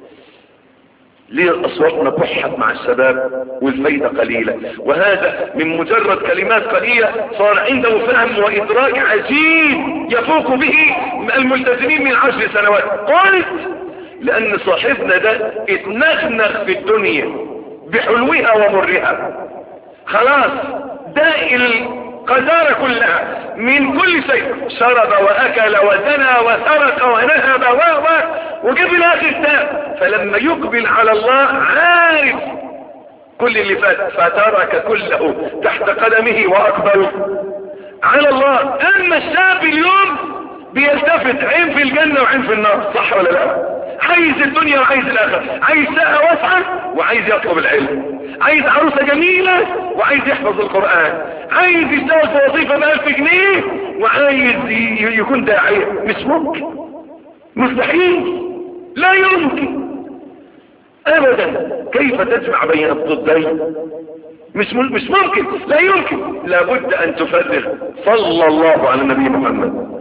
ليه اصواتنا بحت مع الشباب والفايدة قليلة؟ وهذا من مجرد كلمات قليلة صار عنده فهم وادراك عجيب يفوق به الملتزمين من عشر سنوات. قلت لان صاحبنا ده اتنخنخ في الدنيا بحلوها ومرها، خلاص ده القذارة كلها من كل شيء، شرب واكل وزنى وسرق ونهب و وجاب الاخر تاب. فلما يقبل على الله عارف كل اللي فات فترك كله تحت قدمه واقبل على الله. اما الشاب اليوم بيلتفت عين في الجنة وعين في النار، صح ولا لا؟ عايز الدنيا وعايز الاخره، عايز شقه واسعه وعايز يطلب العلم، عايز عروسه جميله وعايز يحفظ القران، عايز يشتغل في وظيفه بألف جنيه وعايز يكون داعيه. مش ممكن، مستحيل، لا يمكن ابدا. كيف تجمع بين الضدين؟ مش مش ممكن، لا يمكن. لابد ان تفرغ. صلى الله على النبي محمد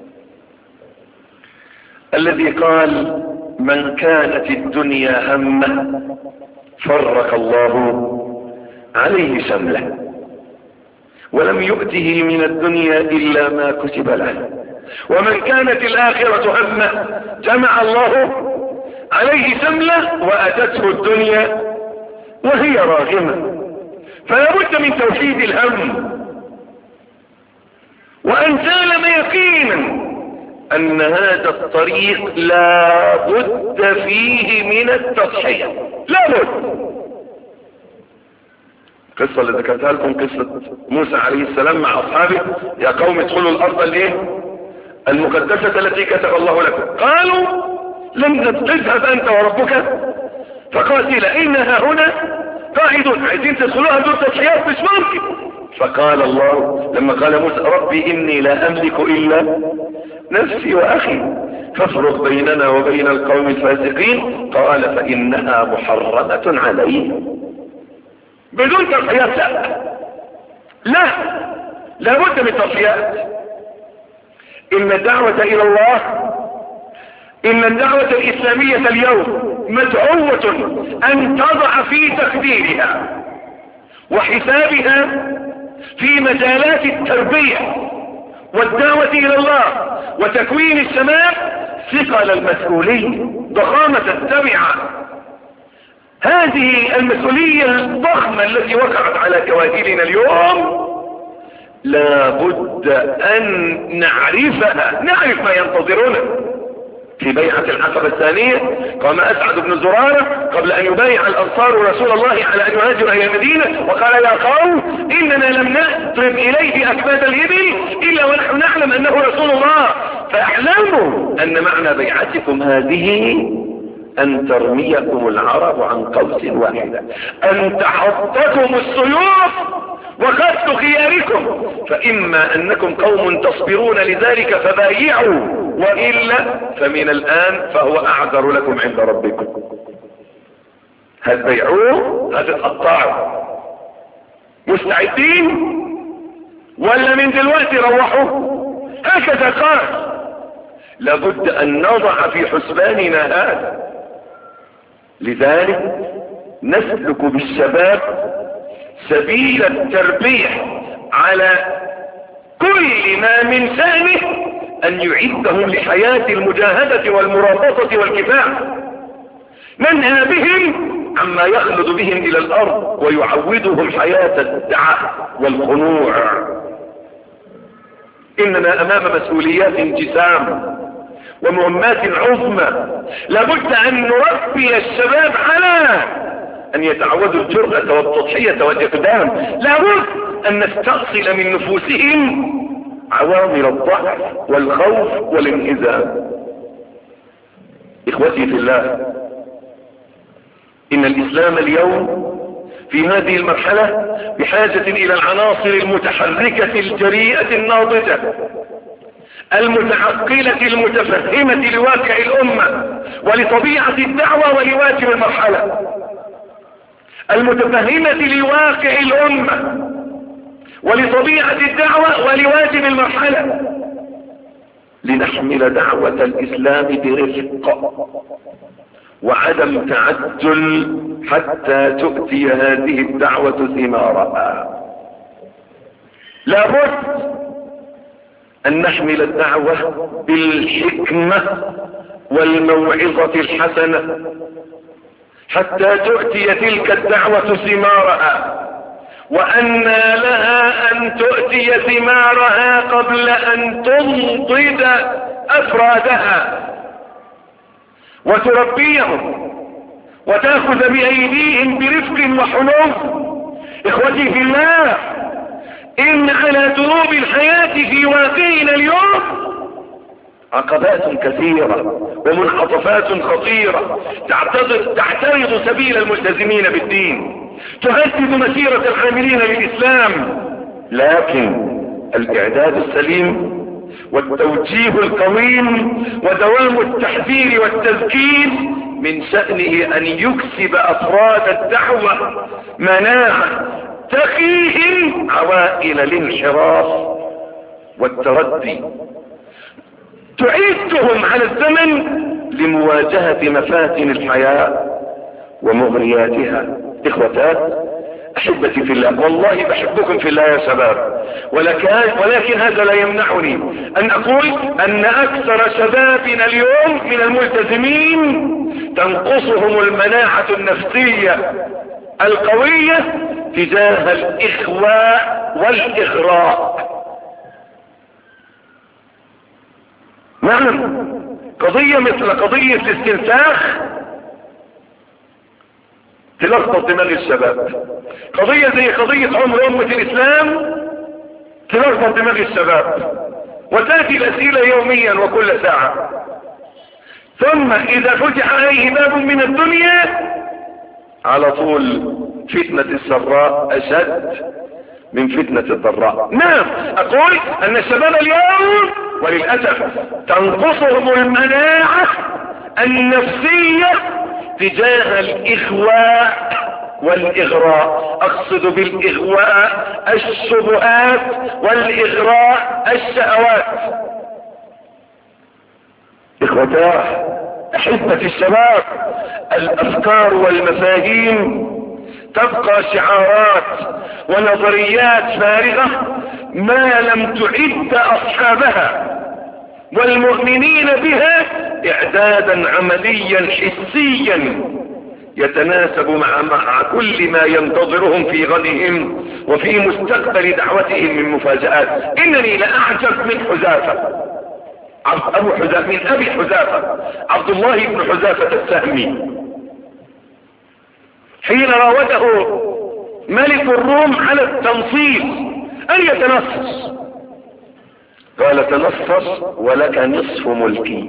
الذي قال من كانت الدنيا همه فرق الله عليه شمله ولم يؤته من الدنيا الا ما كتب له، ومن كانت الاخرة همه جمع الله عليه شمله واتته الدنيا وهي راغمة. فلا بد من توحيد الهم، وان سالم يقينا ان هذا الطريق لا بد فيه من التضحية، لا بد. قصة اللي ذكرتها لكم قصة موسى عليه السلام مع اصحابه، يا قوم ادخلوا الارض الايه المقدسة التي كتب الله لكم. قالوا لم تذهب انت وربك فقاتلا انها هنا قاعدون. عايزين تدخلوها دون تضحيات؟ مش ممكن. فقال الله لما قال موسى ربي اني لا املك الا نفسي واخي فافرق بيننا وبين القوم الفاسقين، قال فانها محرمة عليهم. بدون تضحيات لا لا لابد من تضحيات. ان الدعوة الى الله، ان الدعوة الاسلامية اليوم مدعوة ان تضع في تقديرها وحسابها في مجالات التربية والدعوة الى الله وتكوين الشباب ثقل المسؤولية، ضخامة التبعة. هذه المسؤولية الضخمة التي وقعت على كواهلنا اليوم لا بد ان نعرفها، نعرف ما ينتظرنا. في بيعة العقبة الثانية قام اسعد بن زرارة قبل ان يبايع الانصار رسول الله على ان يهاجر الى المدينة وقال يا قوم اننا لم نضرب اليه اكباد الابل الا ونحن نعلم انه رسول الله، فاعلموا ان معنى بيعتكم هذه ان ترميكم العرب عن قوس واحدة، ان تحطكم السيوف وقتل خياركم، فاما انكم قوم تصبرون لذلك فبايعوا، وإلا فمن الآن فهو أعذر لكم عند ربكم. هتبيعوه هتتقطعوا. مستعدين ولا من دلوقتي روحوا؟ هكذا قال. لابد ان نضع في حسباننا هذا. لذلك نسلك بالشباب سبيل التربية على كل ما من شأنه ان يعدهم لحياة المجاهدة والمرابطة والكفاح، ننهى بهم عما يخلد بهم الى الارض ويعودهم حياة الدعاء والخنوع. اننا امام مسؤوليات جسام ومهمات عظمى، لابد ان نربي الشباب على ان يتعودوا الجرأة والتضحية والاقدام. لابد ان نستأصل من نفوسهم عوامل الضعف والخوف والانهزام. اخوتي في الله، ان الاسلام اليوم في هذه المرحلة بحاجة الى العناصر المتحركة الجريئة الناضجة المتعقلة المتفهمة لواقع الامة ولطبيعة الدعوة ولواجب المرحلة، المتفهمة لواقع الامة ولطبيعة الدعوة ولواجب المرحلة، لنحمل دعوة الاسلام برفق وعدم تعجل حتى تؤتي هذه الدعوة ثمارها. لابد ان نحمل الدعوة بالحكمة والموعظة الحسنة حتى تؤتي تلك الدعوة ثمارها، وأن لها أن تؤتي ثمارها قبل أن تنضج أفرادها وتربيهم وتأخذ بأيديهم برفق وحنو. إخوتي في الله، إن على دروب الحياة في واقعنا اليوم عقبات كثيرة ومنعطفات خطيرة تعترض, تعترض سبيل الملتزمين بالدين، تهدد مسيرة العاملين للإسلام. لكن الإعداد السليم والتوجيه القويم ودوام التحذير والتذكير من شأنه أن يكسب أفراد الدعوة مناعة تقيهم عوائل الانحراف والتردي، تعيدهم على الزمن لمواجهة مفاتن الحياة ومغرياتها. اخوتات احبتي في الله، والله بحبكم في الله يا شباب، ولكن, ولكن هذا لا يمنعني ان اقول ان اكثر شبابنا اليوم من الملتزمين تنقصهم المناعة النفسية القوية تجاه الاخواء والاغراء. نعم، قضية مثل قضية الاستنساخ تلخبط دماغ الشباب، قضية زي قضية عمر أمة الإسلام تلخبط دماغ الشباب، وتأتي الأسئلة يوميا وكل ساعة، ثم إذا فتح عليه باب من الدنيا على طول فتنة السراء أشد من فتنة الضراء. نعم، أقول أن الشباب اليوم وللأسف تنقصهم المناعة النفسية تجاه الإغواء والإغراء. أقصد بالإغواء الشبهات والإغراء الشهوات. إخوتاه أحبة الشباب، الأفكار والمفاهيم تبقى شعارات ونظريات فارغة ما لم تعد أصحابها والمؤمنين بها إعدادا عمليا حسيا يتناسب مع, مع كل ما ينتظرهم في غدهم وفي مستقبل دعوتهم من مفاجآت. إنني لأعجب من حذافة، أبو حذافة، من أبي حذافة عبد الله بن حذافة السهمي، حين راوده ملك الروم على التنصيص أن يتنصص، قال تنصص ولك نصف ملكي،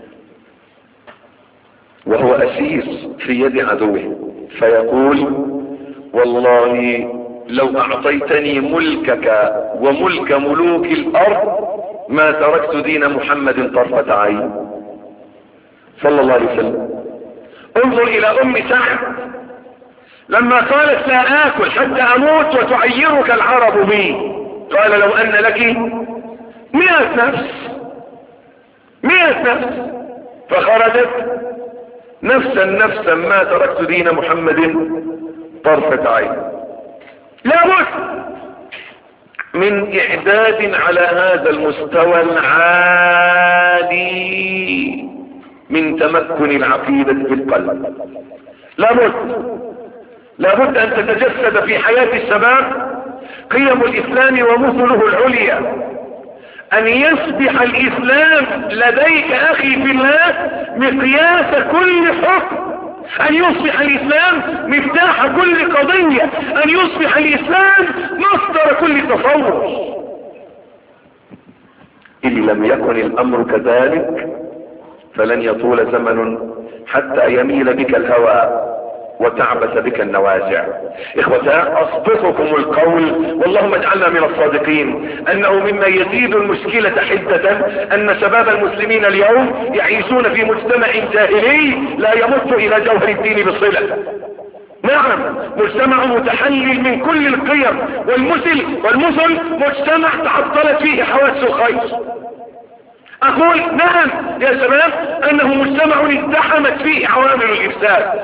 وهو أسير في يد عدوه، فيقول والله لو أعطيتني ملكك وملك ملوك الأرض ما تركت دين محمد طرفة عين صلى الله عليه وسلم. انظر إلى أم سعد لما قالت لا آكل حتى أموت وتعيرك العرب بي، قال لو أن لك مئة نفس مئة نفس، فخرجت نفسا نفسا ما تركت دين محمد طرفة عين. لا بد من إعداد على هذا المستوى العالي من تمكن العقيدة في القلب. لا بد لا بد أن تتجسد في حياة الشباب قيم الإسلام ومثله العليا، أن يصبح الإسلام لديك أخي في الله مقياس كل حكم، أن يصبح الإسلام مفتاح كل قضية، أن يصبح الإسلام مصدر كل تصور. إن لم يكن الأمر كذلك فلن يطول زمن حتى يميل بك الهوى وتعبث بك النوازع. إخوتاه، أصدقكم القول واللهم اجعلنا من الصادقين أنه مما يزيد المشكلة حدة أن شباب المسلمين اليوم يعيشون في مجتمع جاهلي لا يمت إلى جوهر الدين بصلة. نعم، مجتمع متحلل من كل القيم والمثل والمثل، مجتمع تعطلت فيه حواس الخير. أقول نعم يا شباب أنه مجتمع ازدحمت فيه عوامل الإفساد،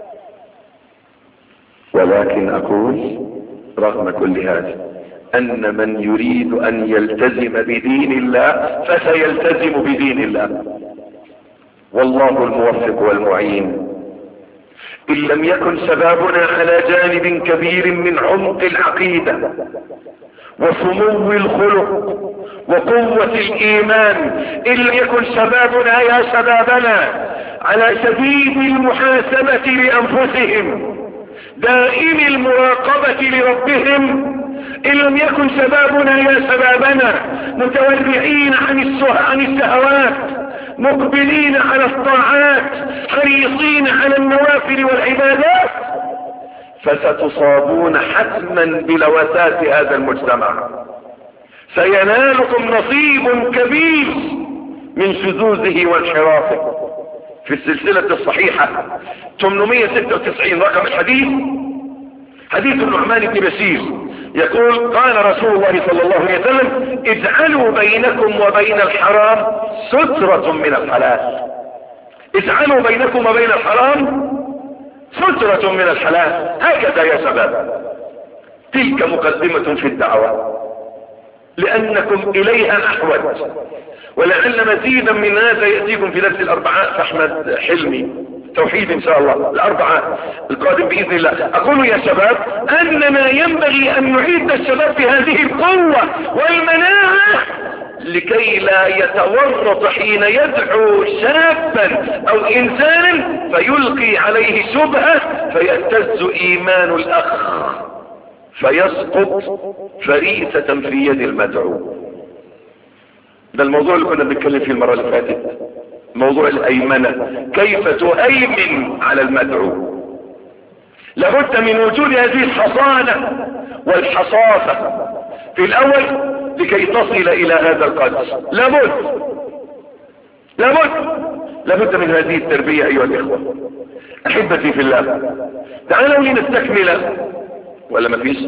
ولكن أقول رغم كل هذا أن من يريد أن يلتزم بدين الله فسيلتزم بدين الله، والله الموفق والمعين. إن لم يكن شبابنا على جانب كبير من عمق العقيدة وسمو الخلق وقوة الإيمان، إن لم يكن شبابنا يا شبابنا على شديد المحاسبة لأنفسهم دائم المراقبة لربهم، إن لم يكن شبابنا يا شبابنا متورعين عن عن الشهوات مقبلين على الطاعات حريصين على النوافل والعبادات، فستصابون حتما بلوثات هذا المجتمع. سينالكم نصيب كبير من شذوذه وانحرافه. في السلسلة الصحيحة ثمانمائة وستة وتسعين رقم الحديث، حديث النعمان بن بشير يقول قال رسول الله صلى الله عليه وسلم اجعلوا بينكم وبين الحرام سترة من الحلال. اجعلوا بينكم وبين الحرام سترة من الحلال. هكذا يا شباب، تلك مقدمة في الدعوة لأنكم إليها أحوج، ولعل مزيدا من هذا يأتيكم في درس الأربعاء فأحمد حلمي توحيد إن شاء الله الأربعاء القادم بإذن الله. أقول يا شباب أننا ينبغي أن نعيد الشباب بهذه القوة والمناعة لكي لا يتورط حين يدعو شابا أو إنسانا فيلقي عليه شبهة فيهتز إيمان الأخ فيسقط فريسة في يد المدعو. ده الموضوع اللي كنا بنتكلم فيه المرة اللي فاتت، موضوع الأيمنة، كيف تؤيمن على المدعو. لابد من وجود هذه الحصانة والحصافة في الأول لكي تصل إلى هذا القدر. لابد لابد لابد من هذه التربية أيها الإخوة. أحبتي في الله، تعالوا لنستكمل ولا ما فيش؟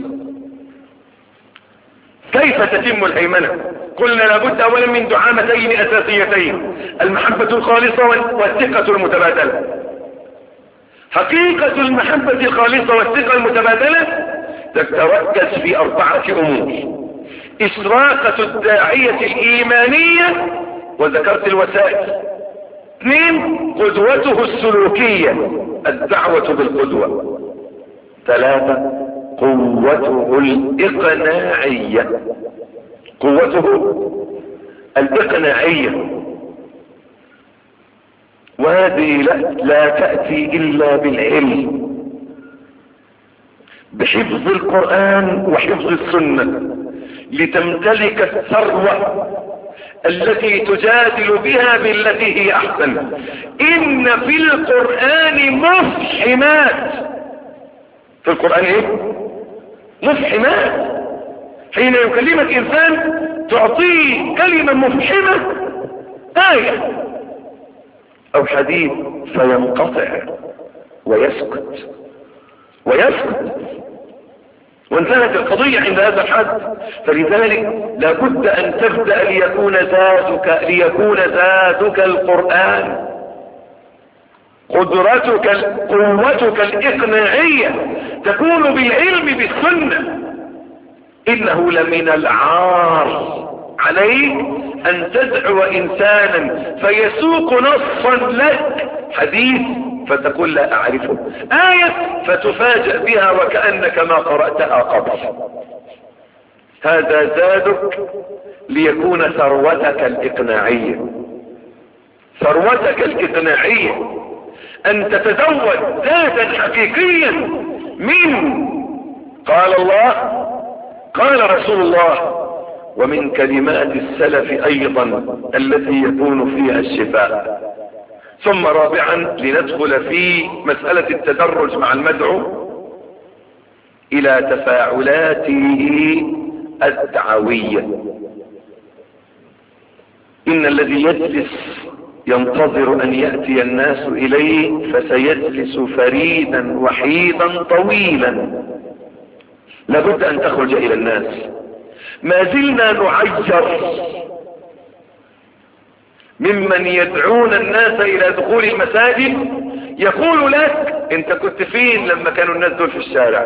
كيف تتم الهيمنة؟ قلنا لابد اولا من دعامتين اساسيتين، المحبة الخالصة والثقة المتبادلة. حقيقة المحبة الخالصة والثقة المتبادلة تتركز في اربعة امور: اشراقة الداعية الايمانية، وذكرت الوسائل. اثنين، قدوته السلوكية، الدعوة بالقدوة. ثلاثة، قوته الإقناعية، قوته الإقناعية. وهذه لا, لا تأتي إلا بالعلم، بحفظ القرآن وحفظ السنة، لتمتلك الثروة التي تجادل بها بالتي هي أحسن. إن في القرآن مفحمات، في القرآن ايه؟ مفحمات. حين يكلمك انسان تعطيه كلمة مفحمة، آية او حديث، فينقطع ويسكت ويسكت وانتهت القضية عند هذا الحد. فلذلك لابد ان تبدأ ليكون ذاتك ليكون ذاتك القرآن، قدرتك قوتك الإقناعية تكون بالعلم بالسنة. إنه لمن العار عليك أن تدعو إنسانا فيسوق نصا لك حديث فتقول لا أعرفه، آية فتفاجأ بها وكأنك ما قرأتها قبل. هذا زادك ليكون ثروتك الإقناعية، ثروتك الإقناعية أن تتزود ذاتا حقيقيا من قال الله قال رسول الله، ومن كلمات السلف أيضا التي يكون فيها الشفاء. ثم رابعا لندخل في مسألة التدرج مع المدعو إلى تفاعلاته الدعوية. إن الذي يجلس ينتظر أن يأتي الناس إليه فسيجلس فريدا وحيدا طويلا. لابد أن تخرج إلى الناس. ما زلنا نعجر ممن يدعون الناس إلى دخول المساجد، يقول لك انت كنت فين لما كانوا الناس دول في الشارع؟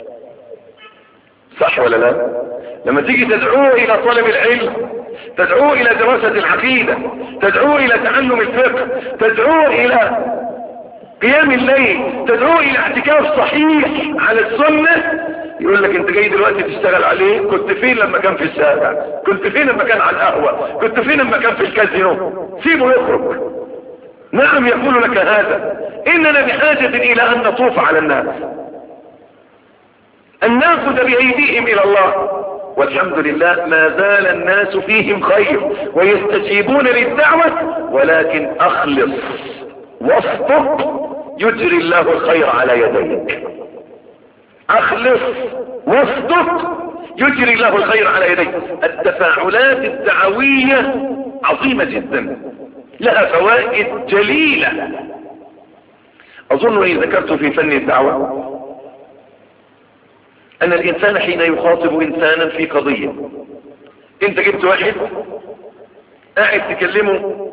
صح ولا لا؟ لما تيجي تدعوه إلى طلب العلم، تدعوه إلى دراسة العقيدة، تدعوه إلى تعلم الفقه، تدعوه إلى قيام الليل، تدعوه إلى اعتكاف صحيح على السنة، يقول لك انت جاي دلوقتي تشتغل عليه، كنت فين لما كان في الشارع؟ كنت فين لما كان على القهوة؟ كنت فين لما كان في الكازينو؟ سيبه يخرج. نعم يقول لك هذا. اننا بحاجة الى ان نطوف على الناس، ان ناخذ بايديهم الى الله، والحمد لله ما زال الناس فيهم خير ويستجيبون للدعوة، ولكن اخلص واصدق يجري الله الخير على يديك. اخلص واصدق يجري الله الخير على يديك. التفاعلات الدعوية عظيمة جدا، لها فوائد جليلة. اظنني ذكرت في فن الدعوة ان الانسان حين يخاطب انسانا في قضية، انت جبت واحد قاعد تكلمه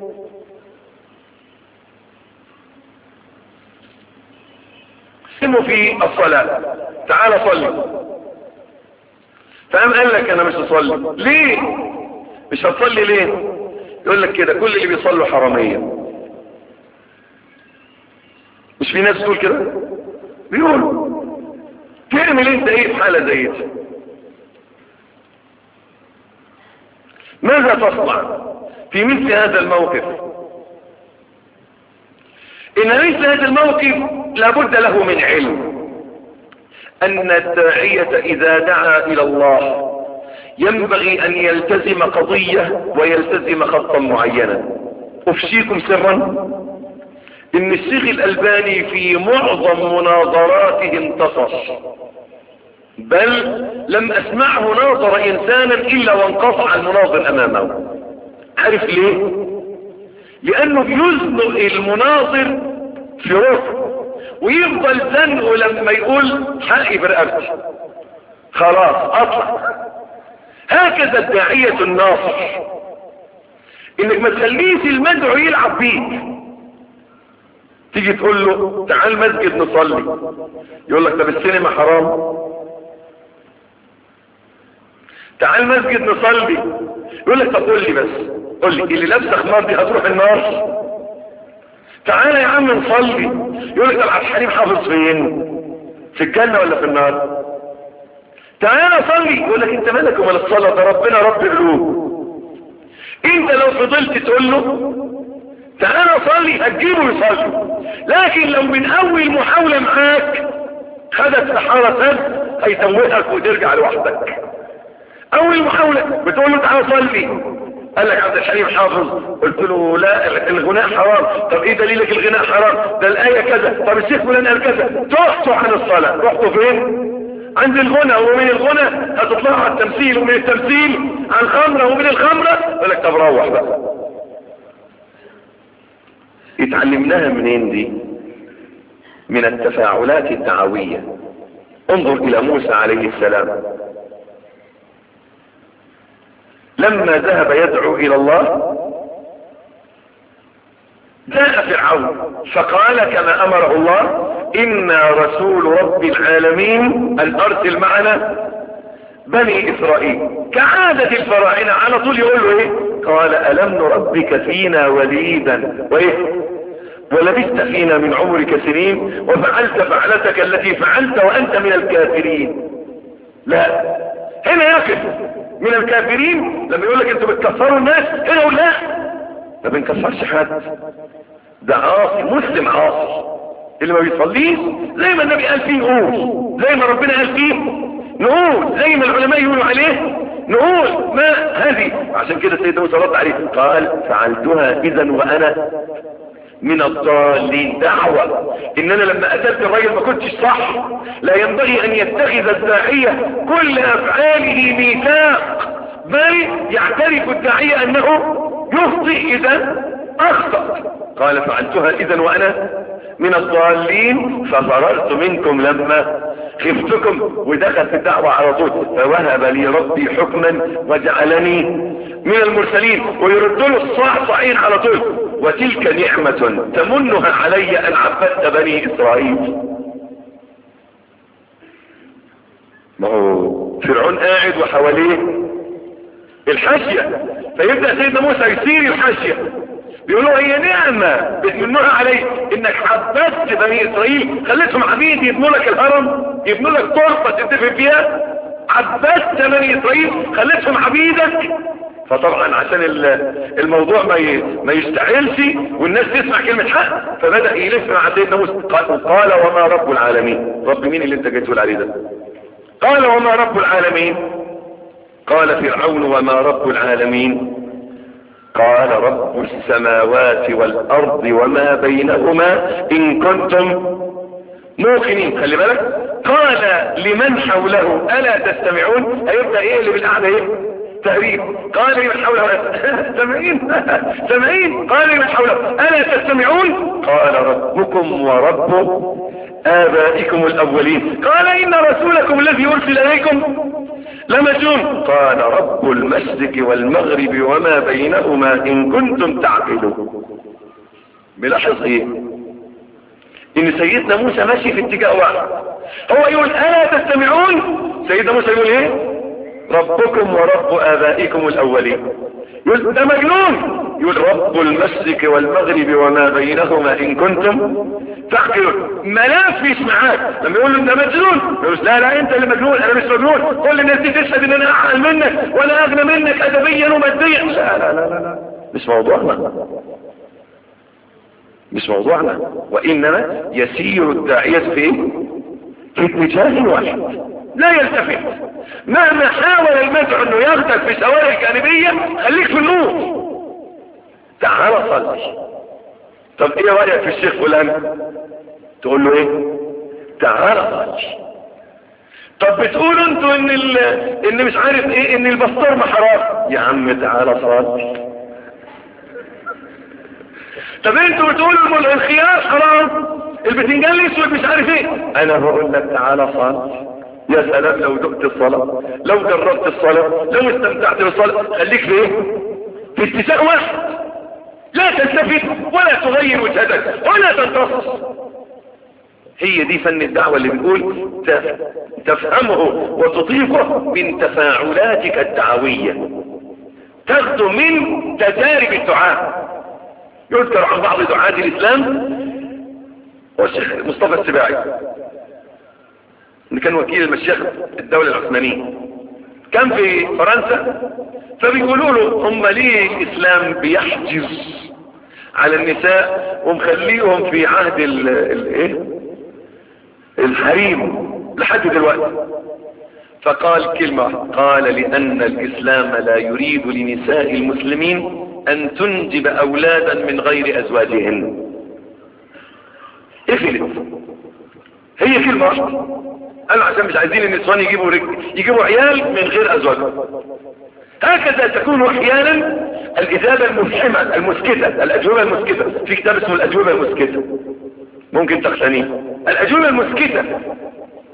اسمه في الصلاة، تعال صلي، فقام قال لك انا مش هصلي. ليه مش هتصلي؟ ليه؟ يقول لك كده كل اللي بيصلوا حرامية. مش في ناس تقول كده؟ بيقولوا. تعمل انت ايه في حالة زي دي؟ ماذا تصنع في مثل هذا الموقف؟ ان مثل هذا الموقف لابد له من علم، ان الداعية اذا دعا الى الله ينبغي ان يلتزم قضية ويلتزم خطا معينا. افشيكم سرا ان الشيخ الالباني في معظم مناظراته انتصر، بل لم اسمعه ناظر انسانا الا وانقطع المناظر امامه. عارف ليه؟ لانه بيزنق المناظر في رفق ويفضل زنقه لما يقول حقي برقبتي خلاص اطلع. هكذا الداعية الناصر، انك ما تخليش المدعو يلعب بيك. تيجي تقول له تعال مسجد نصلي، يقول لك طب السينما حرام. تعال مسجد نصلي، يقول لك طب قول لي بس قول لي اللي لابسه خمار دي هتروح النار؟ تعال يا عم نصلي، يقول لك طب عبد الحليم حافظ فين؟ في الجنة ولا في النار؟ تعال صلي، يقول لك انت مالك ومال الصلاة، ده ربنا رب قلوب. انت لو فضلت تقول له تعال صلي هتجيبه يصلي، لكن لو من اول محاولة معاك خدت سحارة سد هيتوهك وترجع لوحدك. اول محاولة بتقول له تعال صلي، قال لك عبد الحليم حافظ، قلت له لا الغناء حرام. طب ايه دليلك الغناء حرام؟ ده الايه كذا. طب الشيخ فلان قال كذا. تحصوا عن الصلاه، رحتوا فين؟ عند الغنى، ومن الغنى هتطلعوا على التمثيل، ومن التمثيل على الخمره، ومن الخمره قال لك طب روح بقى. اتعلمناها منين دي؟ من التفاعلات الدعويه. انظر الى موسى عليه السلام لما ذهب يدعو الى الله جاء فرعون فقال كما امره الله انا رسول رب العالمين ان ارسل معنا بني اسرائيل. كعادة الفراعنة على طول يقول له ايه؟ قال الم نربك فينا وليدا وايه ولبثت فينا من عمرك سنين وفعلت فعلتك التي فعلت وانت من الكافرين. لا، هنا يقف من الكافرين. لما يقول لك انتوا بتكفروا الناس هنا يقول لا، ما بنكفرش حد، ده عاصي مسلم عاصي اللي ما بيصليش زي ما النبي قال فيه نقول، زي ما ربنا قال فيه نقول، زي ما العلماء يقولوا عليه نقول. ما هذه عشان كده سيدنا موسى رد عليه قال فعلتها اذا وانا من الضالين. دعوة ان انا لما قتلت الرجل ما كنتش صح. لا ينبغي ان يتخذ الداعية كل افعاله ميثاق، بل يعترف الداعية انه يخطئ اذا اخطأ. قال فعلتها اذا وانا من الضالين ففررت منكم لما خفتكم. ودخل في الدعوة على طول فوهب لي ربي حكما وجعلني من المرسلين. ويرد له الصعصعين على طول وتلك نعمة تمنها علي ان عبدت بني اسرائيل. ما هو فرعون قاعد وحواليه الحاشية، فيبدأ سيدنا موسى يسير الحاشية بيقولوا هي نعمة بتمنوها عليك انك حبست بني اسرائيل، خليتهم عبيد يبنوا لك الهرم، يبنوا لك طرقة تدفن فيها. عبست بني اسرائيل خليتهم عبيدك. فطبعا عشان الموضوع ما ما يشتعلش والناس تسمع كلمة حق فبدأ يلف مع سيدنا موسى. قال وما رب العالمين. رب مين اللي انت جاي تقول عليه ده؟ قال وما رب العالمين. قال فرعون وما رب العالمين. قال رب السماوات والارض وما بينهما ان كنتم موقنين. خلي بالك قال لمن حوله الا تستمعون. هيبدأ ايه اللي بالقعدة ايه؟ تهريب. قال لمن حوله سامعين سامعين. قال لمن حوله الا تستمعون. قال ربكم ورب آبائكم الأولين. قال إن رسولكم الذي يرسل إليكم لمجنون. قال رب المشرق والمغرب وما بينهما إن كنتم تعقلون. ملاحظ إيه؟ إن سيدنا موسى ماشي في اتجاه واحد. هو يقول ألا تستمعون، سيدنا موسى يقول إيه؟ ربكم ورب آبائكم الأولين. يقول ده مجنون. يقول رب المشرق والمغرب وما بينهما إن كنتم تعقلون. ملاف فيش معاك. لما يقول له ده مجنون يقول لا لا انت اللي مجنون، انا مش مجنون. كل الناس دي تشهد ان انا اعقل منك وانا اغنى منك ادبيا وماديا. لا لا لا لا مش موضوعنا، مش موضوعنا. وانما يسير الداعية في ايه؟ في اتجاه واحد لا يلتفت. مهما حاول المدعو انه ياخدك في شوارع جانبية خليك في النور. تعال صلي. طب ايه رأيك في الشيخ فلان؟ تقول له ايه؟ تعال صلي. طب بتقولوا انتوا ان ال... ان مش عارف ايه ان البسطرمة حرام. يا عم تعال صلي. طب انتوا بتقولوا الخيار حرام، البتنجان الاسود مش عارف ايه. انا بقول لك تعال صلي. يا سلام لو دقت الصلاة، لو جربت الصلاة، لو استمتعت بالصلاة. خليك في ايه؟ في اتجاه واحد. لا تلتفت ولا تغير وجهتك ولا تنتص. هي دي فن الدعوة اللي بنقول تفهمه وتضيفه من تفاعلاتك الدعوية، تاخده من تجارب الدعاء. يذكر عن بعض دعاة الإسلام والشيخ مصطفى السباعي اللي كان وكيل المشيخ الدولة العثمانية، كان في فرنسا. فبيقولوا له هم ليه الإسلام بيحجز على النساء ومخليهم في عهد ال ال ايه الحريم لحد دلوقتي؟ فقال كلمة، قال لأن الإسلام لا يريد لنساء المسلمين أن تنجب أولادا من غير أزواجهن. اقفلت. هي كلمة واحدة. قالوا عشان مش عايزين النسوان يجيبوا رجل يجيبوا عيال من غير أزواجهم. هكذا تكون احيانا الإجابة المفحمة المسكتة، الأجوبة المسكتة. في كتاب اسمه الأجوبة المسكتة ممكن تقتنيه. الأجوبة المسكتة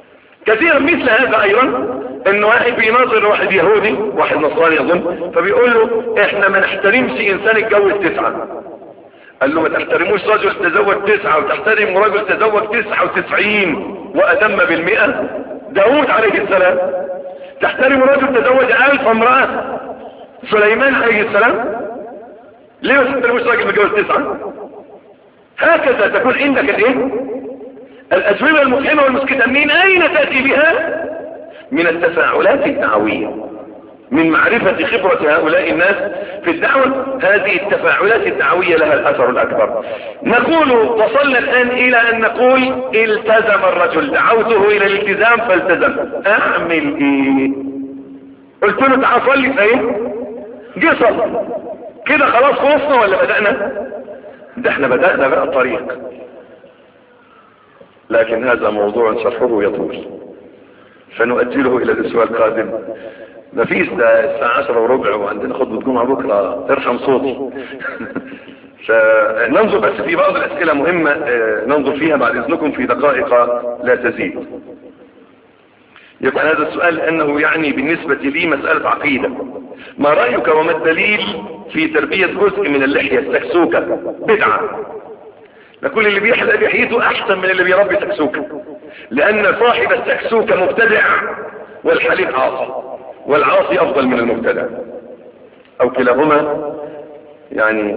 كثيرا مثل هذا ايضا، ان واحد بيناظر واحد يهودي واحد نصراني اظن، فبيقول له احنا ما نحترمش انسان اتجوز تسعة. قال له ما تحترموش رجل تزوج تسعة وتحترم رجل تزوج تسعة وتسعين وأتم بالمئة. داود عليه السلام تحترم رجل تزوج ألف امرأة. سليمان عليه السلام ليه ما تحترموش راجل متجوز تسعة؟ هكذا تكون عندك الايه؟ الأجوبة المفهمة والمسكتة. من أين تأتي بها؟ من التفاعلات الدعوية، من معرفة خبرة هؤلاء الناس في الدعوة. هذه التفاعلات الدعوية لها الأثر الأكبر. نقول وصلنا الآن إلى أن نقول التزم الرجل، دعوته إلى الالتزام فالتزم. أعمل إيه؟ قلت له تعال صلي فإيه؟ جه صلي. كده خلاص خلصنا ولا بدأنا؟ ده احنا بدأنا بقى الطريق، لكن هذا موضوع شرحه يطول فنؤجله إلى الأسبوع القادم. ما فيش، ده الساعة عشرة وربع وعندنا خطبة جمعة بكرة، ارحم صوتي. فننظر بس في بعض الأسئلة مهمة ننظر فيها بعد إذنكم في دقائق لا تزيد. يبقى هذا السؤال لأنه يعني بالنسبة لي مسألة عقيدة. ما رأيك وما الدليل في تربية جزء من اللحية السكسوكة؟ بدعة. لكل اللي بيحلق لحيته أحسن من اللي بيربي سكسوكة، لأن صاحب السكسوكة مبتدع والحليق عاصي، والعاصي افضل من المبتدع او كلاهما. يعني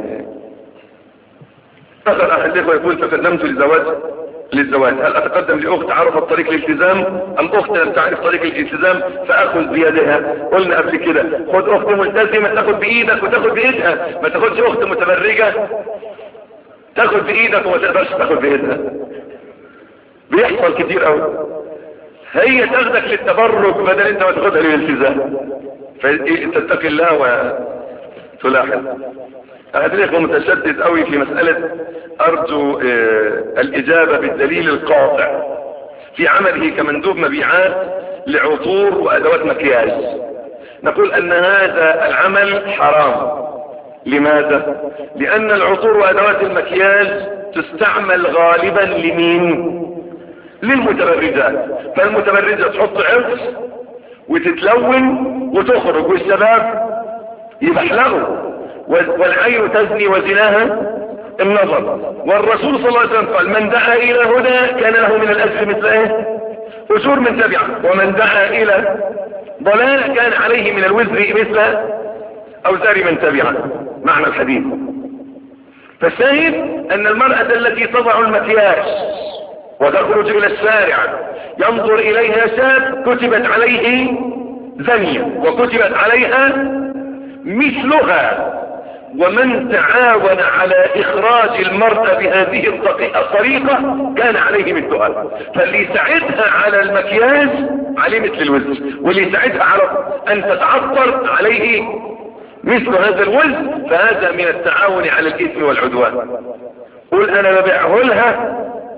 اخر احد الاخوه يقول تقدمت للزواج للزواج هل اتقدم لاخت عرفت طريق الالتزام ام اخت لم تعرف طريق الالتزام فاخذ بيدها؟ قلنا قبل كده خد اخت ملتزمه تاخد بايدك وتاخد بايدها، ما تاخدش اخت متبرجه تاخد بايدك وما تقدرش تاخد بايدها. بيحصل كتير قوي، هي تاخدك للتبرك بدل انت ما تاخدها للالتزام. فتتقي الله وتلاحظ. احد الاخوه متشدد قوي في مسألة ارجو اه الاجابة بالدليل القاطع في عمله كمندوب مبيعات لعطور وادوات مكياج. نقول ان هذا العمل حرام. لماذا؟ لان العطور وادوات المكياج تستعمل غالبا لمين؟ للمتبرجات. فالمتبرجة تحط عرس وتتلون وتخرج والشباب يبحلقوا، والعين تزني وزناها النظر. والرسول صلى الله عليه وسلم قال من دعا الى هدى كان له من الاجر مثل ايه؟ اجور من تبعه، ومن دعا الى ضلال كان عليه من الوزر مثل اوزار من تبعه. معنى الحديث. فالشاهد ان المرأة التي تضع المكياج وتخرج الى الشارع ينظر اليها شاب كتبت عليه زانية وكتبت عليها مثلها، ومن تعاون على اخراج المرأة بهذه الطريقة كان عليه مثلها. فاللي يساعدها على المكياج عليه مثل الوزر، واللي يساعدها على ان تتعطر عليه مثل هذا الوزر، فهذا من التعاون على الاثم والعدوان. قول انا ببيعه لها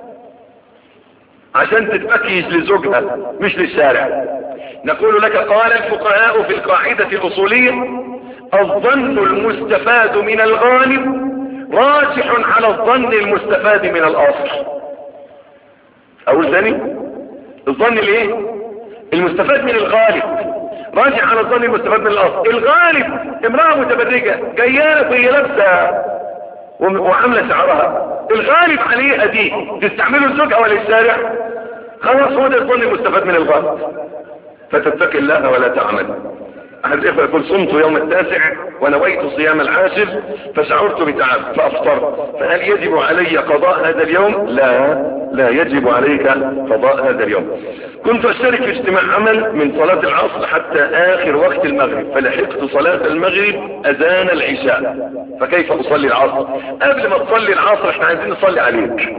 عشان تتمكيج لزوجها مش للشارع. نقول لك قال الفقهاء في القاعدة الأصولية الظن المستفاد من الغالب راجح على الظن المستفاد من الأصل. أقول ثاني، الظن الايه؟ المستفاد من الغالب راجع على الظن المستفاد من الأصل. الغالب امرأة متبرجة جاية وهي لابسة وعاملة شعرها، الغالب عليها دي تستعمله الزوجة ولا الشارع؟ خلاص هو ده الظن المستفاد من الغالب. فتتقي الله ولا تعمل. احد الاخوه يقول صمت يوم التاسع ونويت صيام العاشر فشعرت بتعب فافطرت، فهل يجب علي قضاء هذا اليوم؟ لا، لا يجب عليك قضاء هذا اليوم. كنت اشترك في اجتماع عمل من صلاة العصر حتى اخر وقت المغرب، فلحقت صلاة المغرب اذان العشاء، فكيف اصلي العصر؟ قبل ما تصلي العصر احنا عايزين نصلي عليك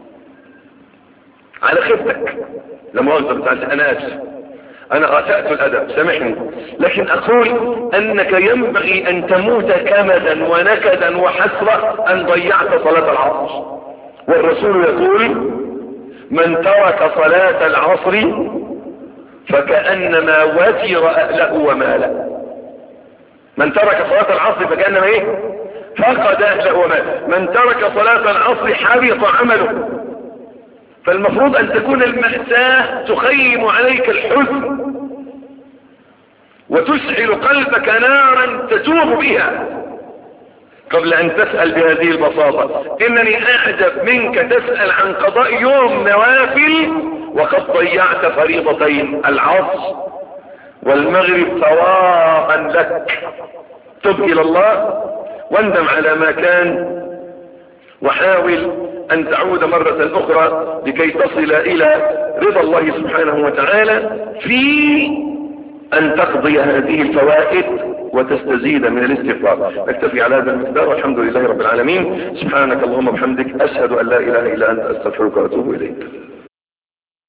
على خفتك. لا مؤاخذة بتاعتي انا اسف، انا اسأت الادب سامحني، لكن اقول انك ينبغي ان تموت كمدا ونكدا وحسرة ان ضيعت صلاة العصر. والرسول يقول من ترك صلاة العصر فكأنما وتر اهله وماله. من ترك صلاة العصر فكأنما ايه؟ فقد اهله وماله. من ترك صلاة العصر حبط عمله. فالمفروض ان تكون المأساة تخيم عليك الحزن وتشعل قلبك نارا تتوب بها قبل ان تسأل بهذه البساطة. انني اعجب منك تسأل عن قضاء يوم نوافل وقد ضيعت فريضتين العصر والمغرب سواء لك. تب الى الله واندم على ما كان وحاول ان تعود مرة اخرى لكي تصل الى رضا الله سبحانه وتعالى في ان تقضي هذه الفوائد وتستزيد من الاستغفار. نكتفي على هذا المقدار والحمد لله رب العالمين. سبحانك اللهم وبحمدك اشهد ان لا اله الا انت استغفرك واتوب اليك.